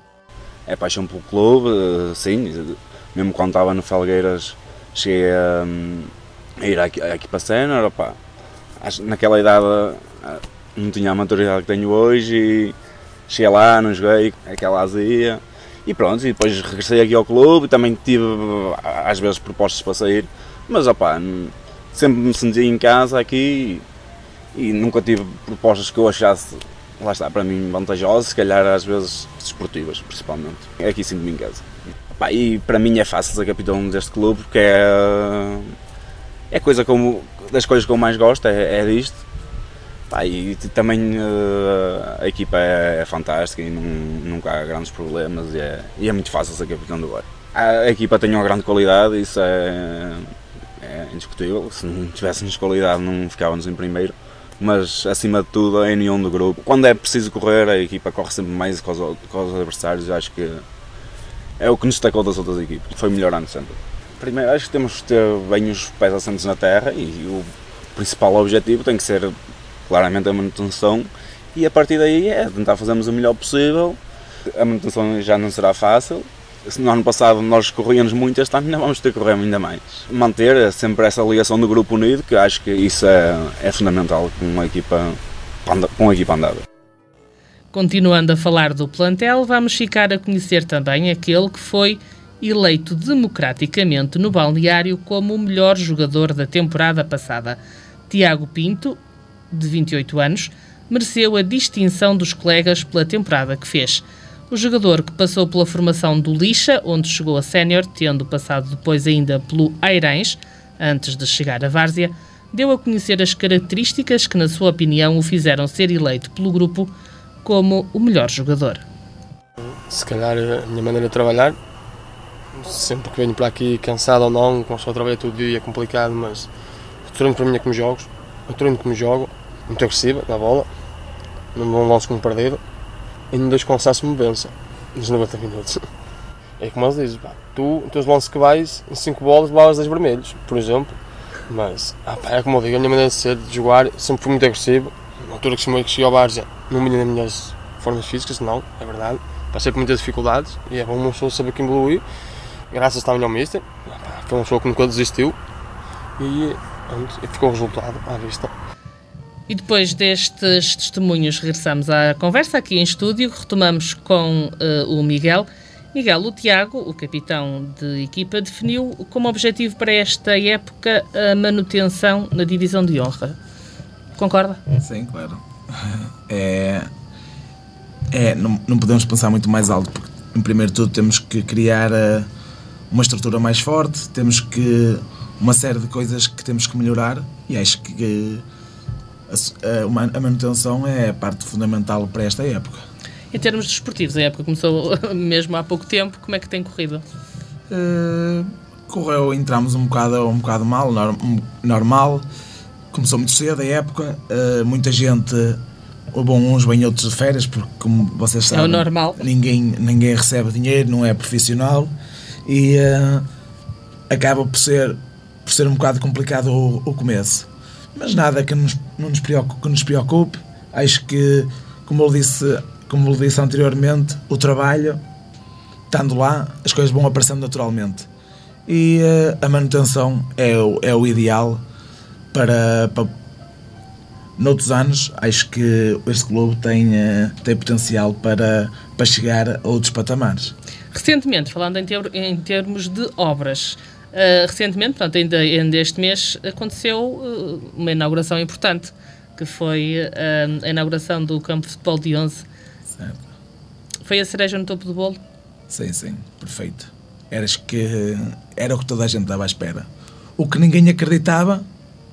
É paixão pelo clube, sim. Mesmo quando estava no Felgueiras, cheguei a, a ir aqui, aqui para a sénior. Naquela idade não tinha a maturidade que tenho hoje e cheguei lá, não joguei, aquela azia. E pronto, e depois regressei aqui ao clube e também tive às vezes propostas para sair. Mas opa, sempre me senti em casa aqui. E nunca tive propostas que eu achasse, lá está, para mim vantajosas, se calhar às vezes desportivas, principalmente. Aqui sinto-me em casa. E para mim é fácil ser capitão deste clube, porque é, é coisa como, das coisas que eu mais gosto, é, é disto. E também a equipa é, é fantástica e não, nunca há grandes problemas e é, e é muito fácil ser capitão do Bar. A equipa tem uma grande qualidade, isso é, é indiscutível. Se não tivéssemos qualidade não ficávamos em primeiro. Mas, acima de tudo, a união do grupo. Quando é preciso correr, a equipa corre sempre mais com os, com os adversários. Acho que é o que nos destacou das outras equipas. Foi melhorando sempre. Primeiro, acho que temos que ter bem os pés assentos na terra e o, principal objetivo tem que ser claramente a manutenção, e a partir daí é tentar fazermos o melhor possível. A manutenção já não será fácil. No ano passado nós corríamos muito, este ano ainda vamos ter que correr ainda mais. Manter sempre essa ligação do grupo unido, que acho que isso é, é fundamental com a equipa, com a equipa andada. Continuando a falar do plantel, vamos ficar a conhecer também aquele que foi eleito democraticamente no balneário como o melhor jogador da temporada passada. Tiago Pinto, de vinte e oito anos, mereceu a distinção dos colegas pela temporada que fez. O jogador, que passou pela formação do Lixa, onde chegou a sénior, tendo passado depois ainda pelo Airães, antes de chegar à Várzea, deu a conhecer as características que, na sua opinião, o fizeram ser eleito pelo grupo como o melhor jogador. Se calhar a minha maneira de trabalhar, sempre que venho para aqui cansado ou não, com só trabalho todo dia é complicado, mas o treino para mim é como jogos, o treino como jogo, muito agressiva na bola, não lanço como perdido, e em dois cansaços me vença, nos noventa minutos. É como eles dizem, pá, tu, os teus lances que vais, em cinco bolas, balas dez vermelhos, por exemplo, mas ah, pá, é como eu digo, a minha maneira de ser, de jogar, sempre fui muito agressivo. Na altura que cheguei ao Várzea, não vinha nas minhas formas físicas, não, é verdade, passei por muitas dificuldades, e é bom uma pessoa saber que evoluiu, graças também ao Mister, foi uma pessoa que nunca desistiu, e, e ficou o resultado à vista. E depois destes testemunhos regressamos à conversa aqui em estúdio, retomamos com uh, o Miguel. Miguel, o Tiago, o capitão de equipa, definiu como objetivo para esta época a manutenção na divisão de honra. Concorda? Sim, claro. É, é, não, não podemos pensar muito mais alto, porque, em primeiro de tudo, temos que criar uh, uma estrutura mais forte, temos que uma série de coisas que temos que melhorar, e acho que uh, a, a manutenção é a parte fundamental para esta época. Em termos desportivos, a época começou mesmo há pouco tempo, como é que tem corrido? Uh, correu, entramos um bocado, um bocado mal, normal, começou muito cedo a época, uh, muita gente, bom, uns bem outros de férias, porque como vocês sabem, é o normal. Ninguém, ninguém recebe dinheiro, não é profissional, e uh, acaba por ser, por ser um bocado complicado o, o começo. Mas nada que nos, não nos preocupe, que nos preocupe. Acho que, como eu disse, como eu disse anteriormente, o trabalho, estando lá, as coisas vão aparecendo naturalmente. E uh, a manutenção é o, é o ideal para, para... Noutros anos, acho que este clube tem, uh, tem potencial para, para chegar a outros patamares. Recentemente, falando em, ter, em termos de obras, Uh, recentemente, portanto, ainda, ainda este mês, aconteceu uh, uma inauguração importante, que foi uh, a inauguração do campo de futebol de onze. Certo. Foi a cereja no topo do bolo? Sim, sim, perfeito. Era, que, era o que toda a gente estava à espera. O que ninguém acreditava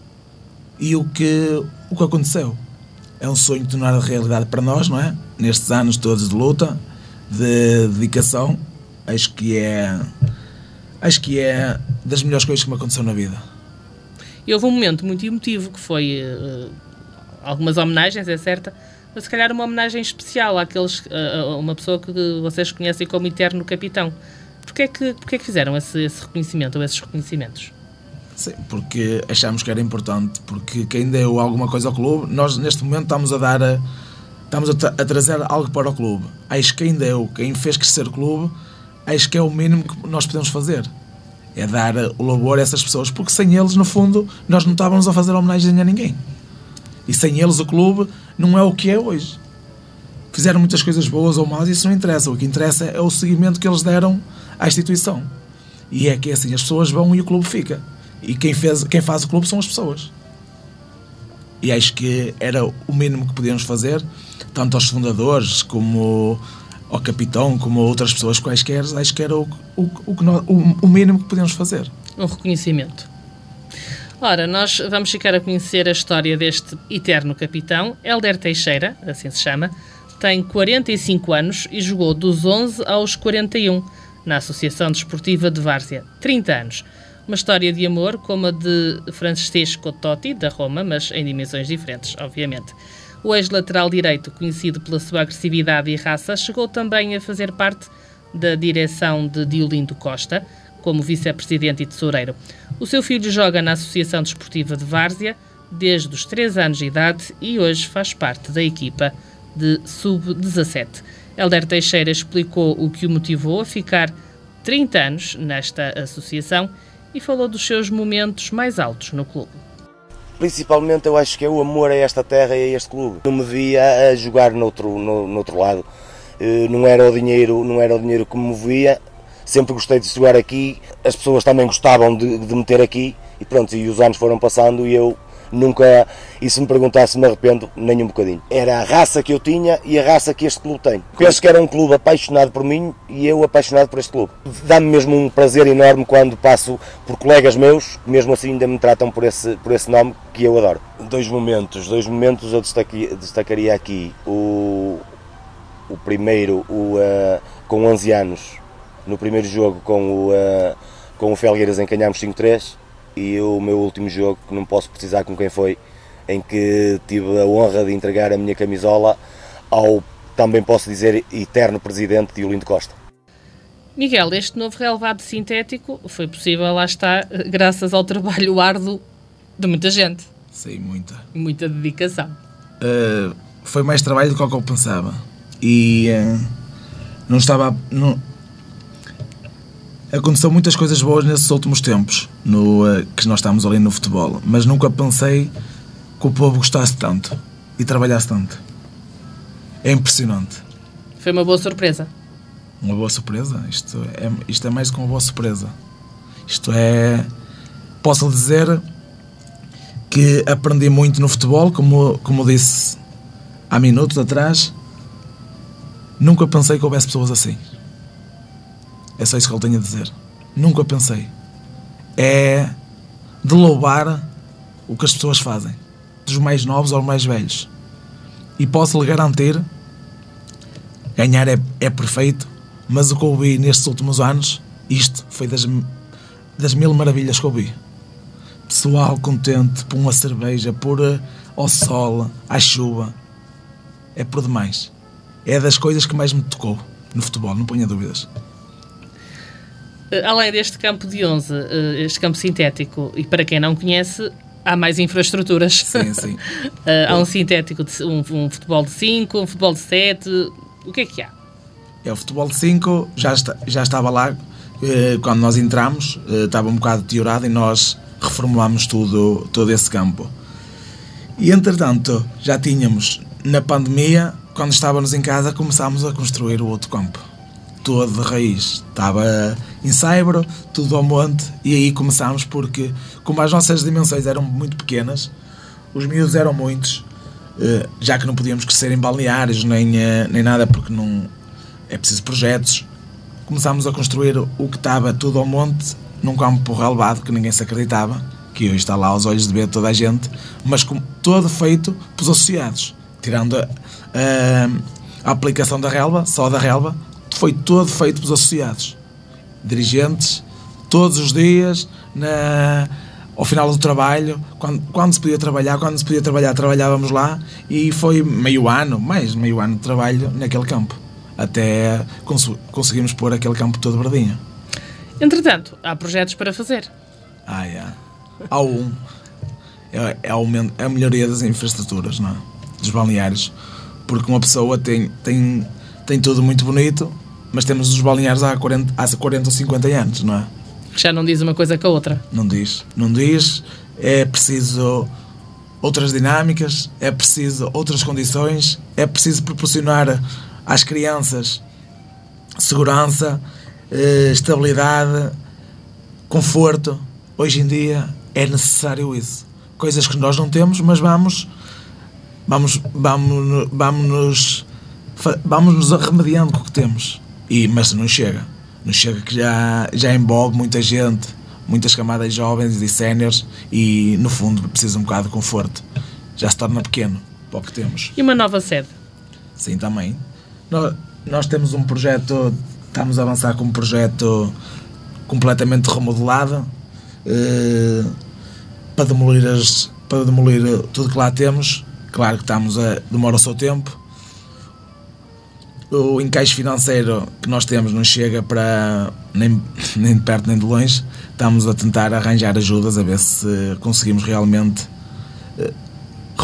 e o que, o que aconteceu. É um sonho tornar a realidade para nós, não é? Nestes anos todos de luta, de dedicação, acho que é... Acho que é das melhores coisas que me aconteceu na vida. E houve um momento muito emotivo, que foi uh, algumas homenagens, é certa, mas se calhar uma homenagem especial àqueles, uh, a uma pessoa que vocês conhecem como eterno capitão. Porquê é que, porquê é que fizeram esse, esse reconhecimento, ou esses reconhecimentos? Sim, porque achámos que era importante, porque quem deu alguma coisa ao clube, nós neste momento estamos a dar, a, estamos a, tra- a trazer algo para o clube. Acho que quem deu, quem fez crescer o clube, acho que é o mínimo que nós podemos fazer. É dar o louvor a essas pessoas, porque sem eles, no fundo, nós não estávamos a fazer homenagem a ninguém. E sem eles o clube não é o que é hoje. Fizeram muitas coisas boas ou más, isso não interessa. O que interessa é o seguimento que eles deram à instituição. E é que assim, as pessoas vão e o clube fica. E quem, fez, quem faz o clube são as pessoas. E acho que era o mínimo que podíamos fazer, tanto aos fundadores como ao capitão, como a outras pessoas quaisquer. Acho que era o, o, o, o, o mínimo que podíamos fazer. Um reconhecimento. Ora, nós vamos ficar a conhecer a história deste eterno capitão. Hélder Teixeira, assim se chama, tem quarenta e cinco anos e jogou dos onze aos quarenta e um na Associação Desportiva de Várzea. trinta anos. Uma história de amor como a de Francesco Totti, da Roma, mas em dimensões diferentes, obviamente. O ex-lateral direito, conhecido pela sua agressividade e raça, chegou também a fazer parte da direção de Diolindo Costa, como vice-presidente e tesoureiro. O seu filho joga na Associação Desportiva de Várzea, desde os três anos de idade e hoje faz parte da equipa de sub dezassete. Hélder Teixeira explicou o que o motivou a ficar trinta anos nesta associação e falou dos seus momentos mais altos no clube. Principalmente eu acho que é o amor a esta terra e a este clube. Não me via a jogar noutro, no, noutro lado. Não era o dinheiro, não era o dinheiro que me movia. Sempre gostei de jogar aqui, as pessoas também gostavam de, de me ter aqui e pronto, e os anos foram passando e eu nunca, e se me perguntasse me arrependo, nem um bocadinho. Era a raça que eu tinha e a raça que este clube tem. Penso que era um clube apaixonado por mim e eu apaixonado por este clube. Dá-me mesmo um prazer enorme quando passo por colegas meus, que mesmo assim ainda me tratam por esse, por esse nome que eu adoro. Dois momentos, dois momentos eu destaquei, destacaria aqui. O, o primeiro, o, uh, com onze anos, no primeiro jogo com o, uh, com o Felgueiras em que ganhámos cinco três, e o meu último jogo, que não posso precisar com quem foi, em que tive a honra de entregar a minha camisola ao, também posso dizer, eterno presidente Diolindo Costa. Miguel, este novo relevado sintético foi possível, lá está, graças ao trabalho árduo de muita gente. Sim, muita. Muita dedicação. Uh, foi mais trabalho do que eu pensava. E uh, não estava... Não... Aconteceu muitas coisas boas nesses últimos tempos, no, uh, que nós estamos ali no futebol, mas nunca pensei que o povo gostasse tanto e trabalhasse tanto. É impressionante. Foi uma boa surpresa. Uma boa surpresa? Isto é, isto é mais do que uma boa surpresa. Isto é... Posso dizer que aprendi muito no futebol, como, como disse há minutos atrás. Nunca pensei que houvesse pessoas assim. É só isso que eu tenho a dizer. Nunca pensei. É de louvar o que as pessoas fazem, dos mais novos aos mais velhos. E posso lhe garantir, ganhar é, é perfeito, mas o que eu vi nestes últimos anos, isto foi das, das mil maravilhas que eu vi. Pessoal contente por uma cerveja, por ao sol, à chuva. É por demais. É das coisas que mais me tocou no futebol, não ponha dúvidas. Além deste campo de onze, este campo sintético, e para quem não conhece, há mais infraestruturas. Sim, sim. Há um sintético, de, um, um futebol de cinco, um futebol de sete. O que é que há? É, o futebol de cinco já, está, já estava lá quando nós entramos, estava um bocado deteriorado e nós reformulámos tudo, todo esse campo. E entretanto, já tínhamos, na pandemia, quando estávamos em casa, começámos a construir o outro campo. Todo de raiz. Estava em Saibro, tudo ao monte, e aí começámos porque, como as nossas dimensões eram muito pequenas, os miúdos eram muitos, já que não podíamos crescer em balneários nem, nem nada, porque não é preciso projetos, começámos a construir o que estava tudo ao monte, num campo relevado que ninguém se acreditava, que hoje está lá aos olhos de ver toda a gente, mas com, todo feito pelos associados, tirando a, a, a aplicação da relva, só da relva, foi todo feito pelos associados, dirigentes, todos os dias, na, ao final do trabalho, quando, quando se podia trabalhar, quando se podia trabalhar, trabalhávamos lá, e foi meio ano, mais meio ano de trabalho naquele campo, até cons- conseguimos pôr aquele campo todo verdinho. Entretanto, há projetos para fazer. Ah, é. Há um. É, é, aumento, é a melhoria das infraestruturas, não é? Dos balneários. Porque uma pessoa tem, tem, tem tudo muito bonito, mas temos os balneários há quarenta, há quarenta ou cinquenta anos, não é? Já não diz uma coisa com a outra. Não diz. Não diz. É preciso outras dinâmicas, é preciso outras condições, é preciso proporcionar às crianças segurança, estabilidade, conforto. Hoje em dia é necessário isso. Coisas que nós não temos, mas vamos vamos vamos vamos nos vamos nos remediando com o que temos. E mas não chega, não chega, que já já envolve muita gente, muitas camadas jovens e séniores, e no fundo precisa um bocado de conforto. Já se torna pequeno para o que temos. E uma nova sede? Sim, também. Nós, nós temos um projeto. Estamos a avançar com um projeto completamente remodelado, eh, para demolir, as, para demolir tudo que lá temos. Claro que estamos a, demora o seu tempo. O encaixe financeiro que nós temos não chega para nem, nem de perto nem de longe. Estamos a tentar arranjar ajudas, a ver se conseguimos realmente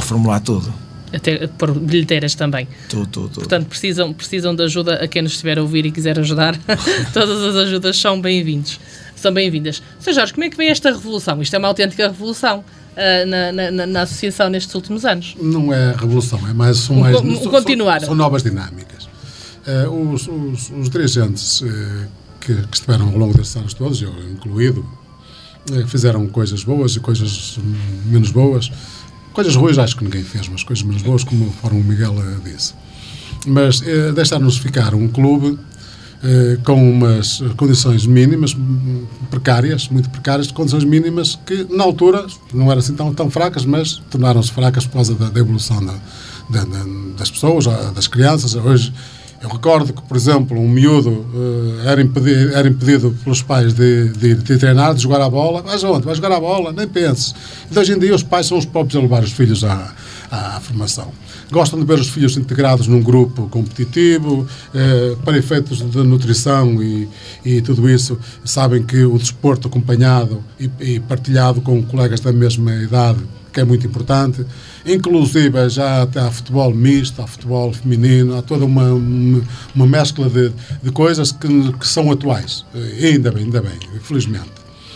reformular tudo. Até por bilheteiras também. Tudo, tudo, tudo. Portanto, precisam, precisam de ajuda. A quem nos estiver a ouvir e quiser ajudar, todas as ajudas são bem-vindos. São bem-vindas. senhor Jorge, como é que vem esta revolução? Isto é uma autêntica revolução uh, na, na, na associação nestes últimos anos. Não é revolução, é mais, são, mais, um, são, continuar. são, são novas dinâmicas. Uh, os, os, os dirigentes uh, que, que estiveram ao longo destes anos todos, eu incluído, uh, fizeram coisas boas e coisas menos boas. Coisas ruins acho que ninguém fez, mas coisas menos boas, como o Miguel uh, disse. Mas uh, deixaram-nos ficar um clube Uh, com umas condições mínimas, precárias, muito precárias, condições mínimas que, na altura, não eram assim tão, tão fracas, mas tornaram-se fracas por causa da, da evolução da, da, da, das pessoas, das crianças. Hoje, eu recordo que, por exemplo, um miúdo uh, era, impedido, era impedido pelos pais de, de, de treinar, de jogar a bola. Vais onde? Vais jogar a bola? Nem penses. E hoje em dia os pais são os próprios a levar os filhos à, à formação. Gostam de ver os filhos integrados num grupo competitivo, eh, para efeitos de nutrição e, e tudo isso. Sabem que o desporto acompanhado e, e partilhado com colegas da mesma idade, que é muito importante. Inclusive, já até há futebol misto, há futebol feminino, há toda uma, uma mescla de, de coisas que, que são atuais. E ainda bem, ainda bem, felizmente.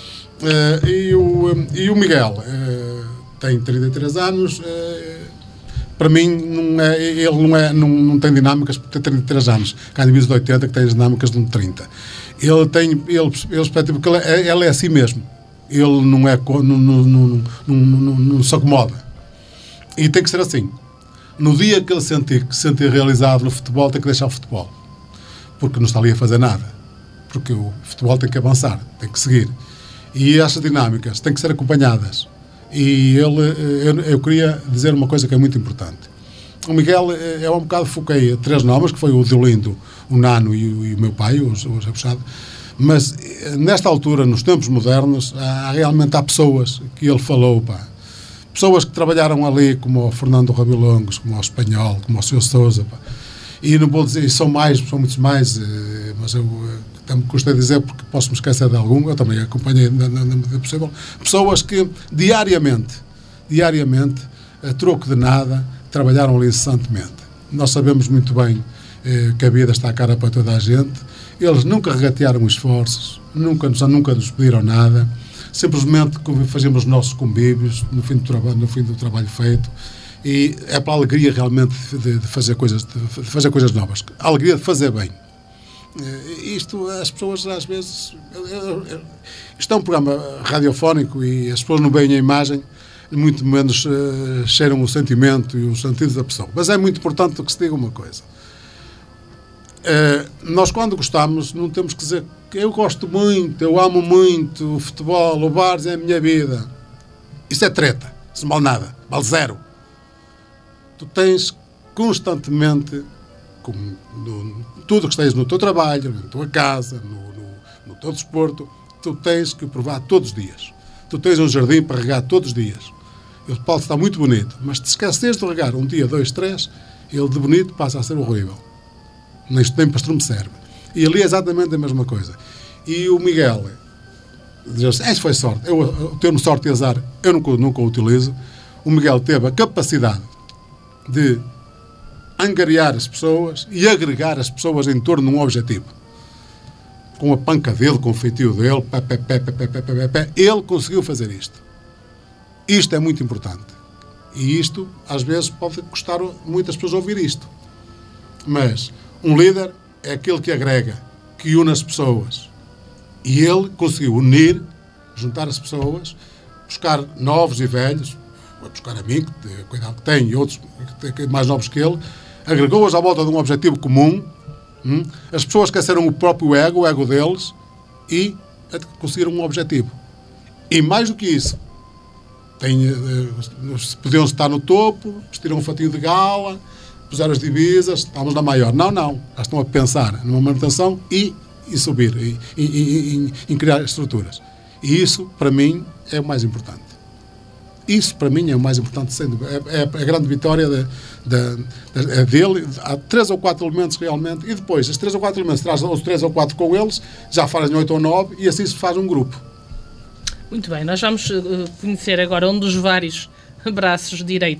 Eh, e, o, e o Miguel eh, tem trinta e três anos. Eh, Para mim, não é, ele não, é, não, não tem dinâmicas por ter trinta e três anos. Cá em de oitenta, que tem as dinâmicas de um trinta. Ele tem, ele, ele, porque ele é, ele é assim mesmo. Ele não, é, não, não, não, não, não, não se acomoda. E tem que ser assim. No dia que ele sentir, que se sentir realizado no futebol, tem que deixar o futebol. Porque não está ali a fazer nada. Porque o futebol tem que avançar, tem que seguir. E essas dinâmicas têm que ser acompanhadas. E ele, eu, eu queria dizer uma coisa que é muito importante. O Miguel, eu um bocado foquei três nomes, que foi o Deolindo, o Nano e o, e o meu pai, o, o José Puxado, mas nesta altura, nos tempos modernos, há, realmente há pessoas que ele falou, pá, pessoas que trabalharam ali, como o Fernando Rabilongos, como o Espanhol, como o senhor Sousa, pá, e não vou dizer, são mais, são muitos mais, mas eu também custa dizer porque posso me esquecer de algum, eu também acompanhei na medida possível, pessoas que diariamente, diariamente, a troco de nada, trabalharam ali incessantemente. Nós sabemos muito bem eh, que a vida está cara para toda a gente, eles nunca regatearam esforços, nunca nos, nunca nos pediram nada, simplesmente fazíamos os nossos convívios no fim do trabalho, no fim do trabalho feito, e é para a alegria realmente de, de, fazer coisas, de fazer coisas novas, a alegria de fazer bem. Isto, as pessoas às vezes, isto é um programa radiofónico e as pessoas não veem a imagem, muito menos uh, cheiram o sentimento e os sentidos da pessoa, mas é muito importante que se diga uma coisa. Uh, nós quando gostamos não temos que dizer que eu gosto muito, eu amo muito o futebol, o Barça é a minha vida. Isso é treta, isso não vale nada, vale zero. Tu tens constantemente, como no, tudo que estejas no teu trabalho, na tua casa, no, no, no teu desporto, tu tens que provar todos os dias. Tu tens um jardim para regar todos os dias. Ele pode estar muito bonito, mas te esqueces de regar um dia, dois, três, ele de bonito passa a ser horrível. Nem, nem pastrume serve. E ali é exatamente a mesma coisa. E o Miguel diz assim, isso foi sorte. Eu, o termo sorte e azar eu nunca, nunca o utilizo. O Miguel teve a capacidade de angariar as pessoas e agregar as pessoas em torno de um objetivo. Com a panca dele, com o feitio dele, pé, pé, pé, pé, pé, pé, pé, pé, ele conseguiu fazer isto. Isto é muito importante. E isto, às vezes, pode custar muitas pessoas ouvir isto. Mas um líder é aquele que agrega, que une as pessoas. E ele conseguiu unir, juntar as pessoas, buscar novos e velhos, buscar a mim, com a idade que tem, e outros mais novos que ele, agregou-as à volta de um objetivo comum. Hum? As pessoas esqueceram o próprio ego, o ego deles, e conseguiram um objetivo. E mais do que isso, tem, podiam estar no topo, vestiram um fatinho de gala, puseram as divisas, estamos na maior. Não, não. Elas estão a pensar numa manutenção e em subir, e, e, e, em, em criar estruturas. E isso, para mim, é o mais importante. Isso, para mim, é o mais importante, sendo é, é a grande vitória de, de, de, de, dele. Há três ou quatro elementos, realmente, e depois, os três ou quatro elementos, traz os três ou quatro com eles, já fazem oito ou nove, e assim se faz um grupo. Muito bem, nós vamos uh, conhecer agora um dos vários braços direitos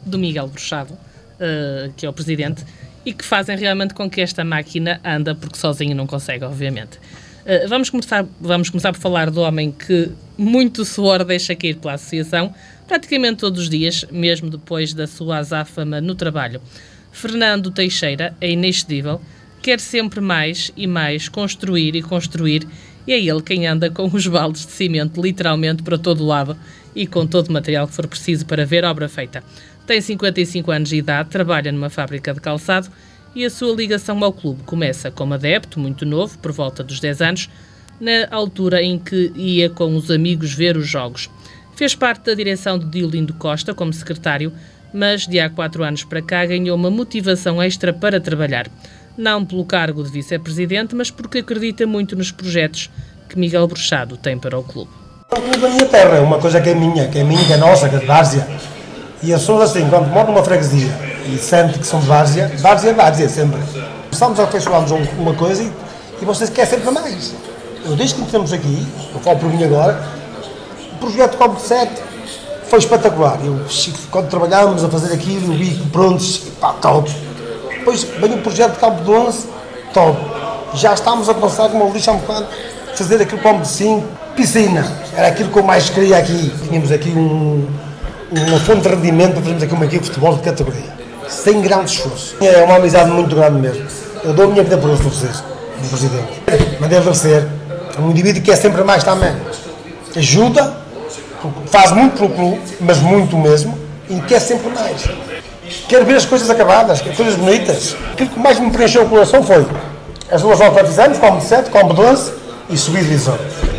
do Miguel Bruxado, uh, que é o presidente, e que fazem realmente com que esta máquina anda, porque sozinho não consegue, obviamente. Uh, vamos, começar, vamos começar por falar do homem que muito suor deixa cair pela associação, praticamente todos os dias, mesmo depois da sua azáfama no trabalho. Fernando Teixeira é inexcedível, quer sempre mais e mais construir e construir, e é ele quem anda com os baldes de cimento literalmente para todo lado e com todo o material que for preciso para ver obra feita. Tem cinquenta e cinco anos de idade, trabalha numa fábrica de calçado e a sua ligação ao clube começa como adepto, muito novo, por volta dos dez anos, na altura em que ia com os amigos ver os jogos. Fez parte da direção de Diolindo Costa como secretário, mas de há quatro anos para cá ganhou uma motivação extra para trabalhar. Não pelo cargo de vice-presidente, mas porque acredita muito nos projetos que Miguel Bruxado tem para o clube. O clube da minha terra é uma coisa que é minha, que é minha, que é nossa, que é de Várzea. E as pessoas assim, quando moram numa freguesia e sentem que são de Várzea, Várzea é Várzea sempre. Estamos a afeiçoarmos uma coisa e, e vocês querem sempre mais. Eu desde que estamos aqui, eu falo por mim agora, o projeto Campo de Sete foi espetacular. Eu, quando trabalhámos a fazer aquilo, eu vi prontos, pá, top. Depois veio o projeto de Campo de Onze, top. Já estávamos a pensar como eu disse há um bocado, fazer aquilo como de cinco, piscina. Era aquilo que eu mais queria aqui. Tínhamos aqui um, uma fonte de rendimento para fazermos aqui uma equipe de futebol de categoria. Sem grande esforço. É uma amizade muito grande mesmo. Eu dou a minha vida por isso para vocês, do presidente. Mandei agradecer. É um indivíduo que é sempre mais também. Ajuda, faz muito pelo clube, mas muito mesmo, e quer sempre mais. Quero ver as coisas acabadas, as coisas bonitas. Aquilo que mais me preencheu o coração foi as duas voltas de anos, como de sete, como de onze e subir de divisão.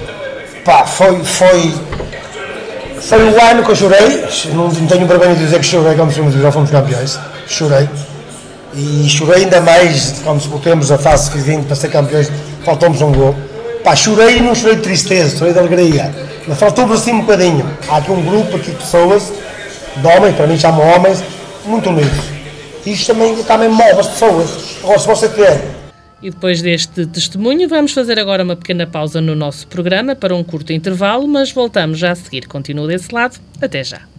Pá, foi, foi, foi o ano que eu chorei. Não tenho vergonha de dizer que chorei quando subimos de divisão, fomos campeões. Chorei. E chorei ainda mais quando disputámos a fase seguinte para ser campeões, faltou-nos um gol. Pá, chorei e não chorei de tristeza, chorei de alegria. Mas faltou-nos assim um bocadinho. Há aqui um grupo aqui de pessoas, de homens, para mim chamam homens, muito unidos. Isto também, também move as pessoas. Agora, se você quer. E depois deste testemunho, vamos fazer agora uma pequena pausa no nosso programa para um curto intervalo, mas voltamos já a seguir. Continua desse lado. Até já.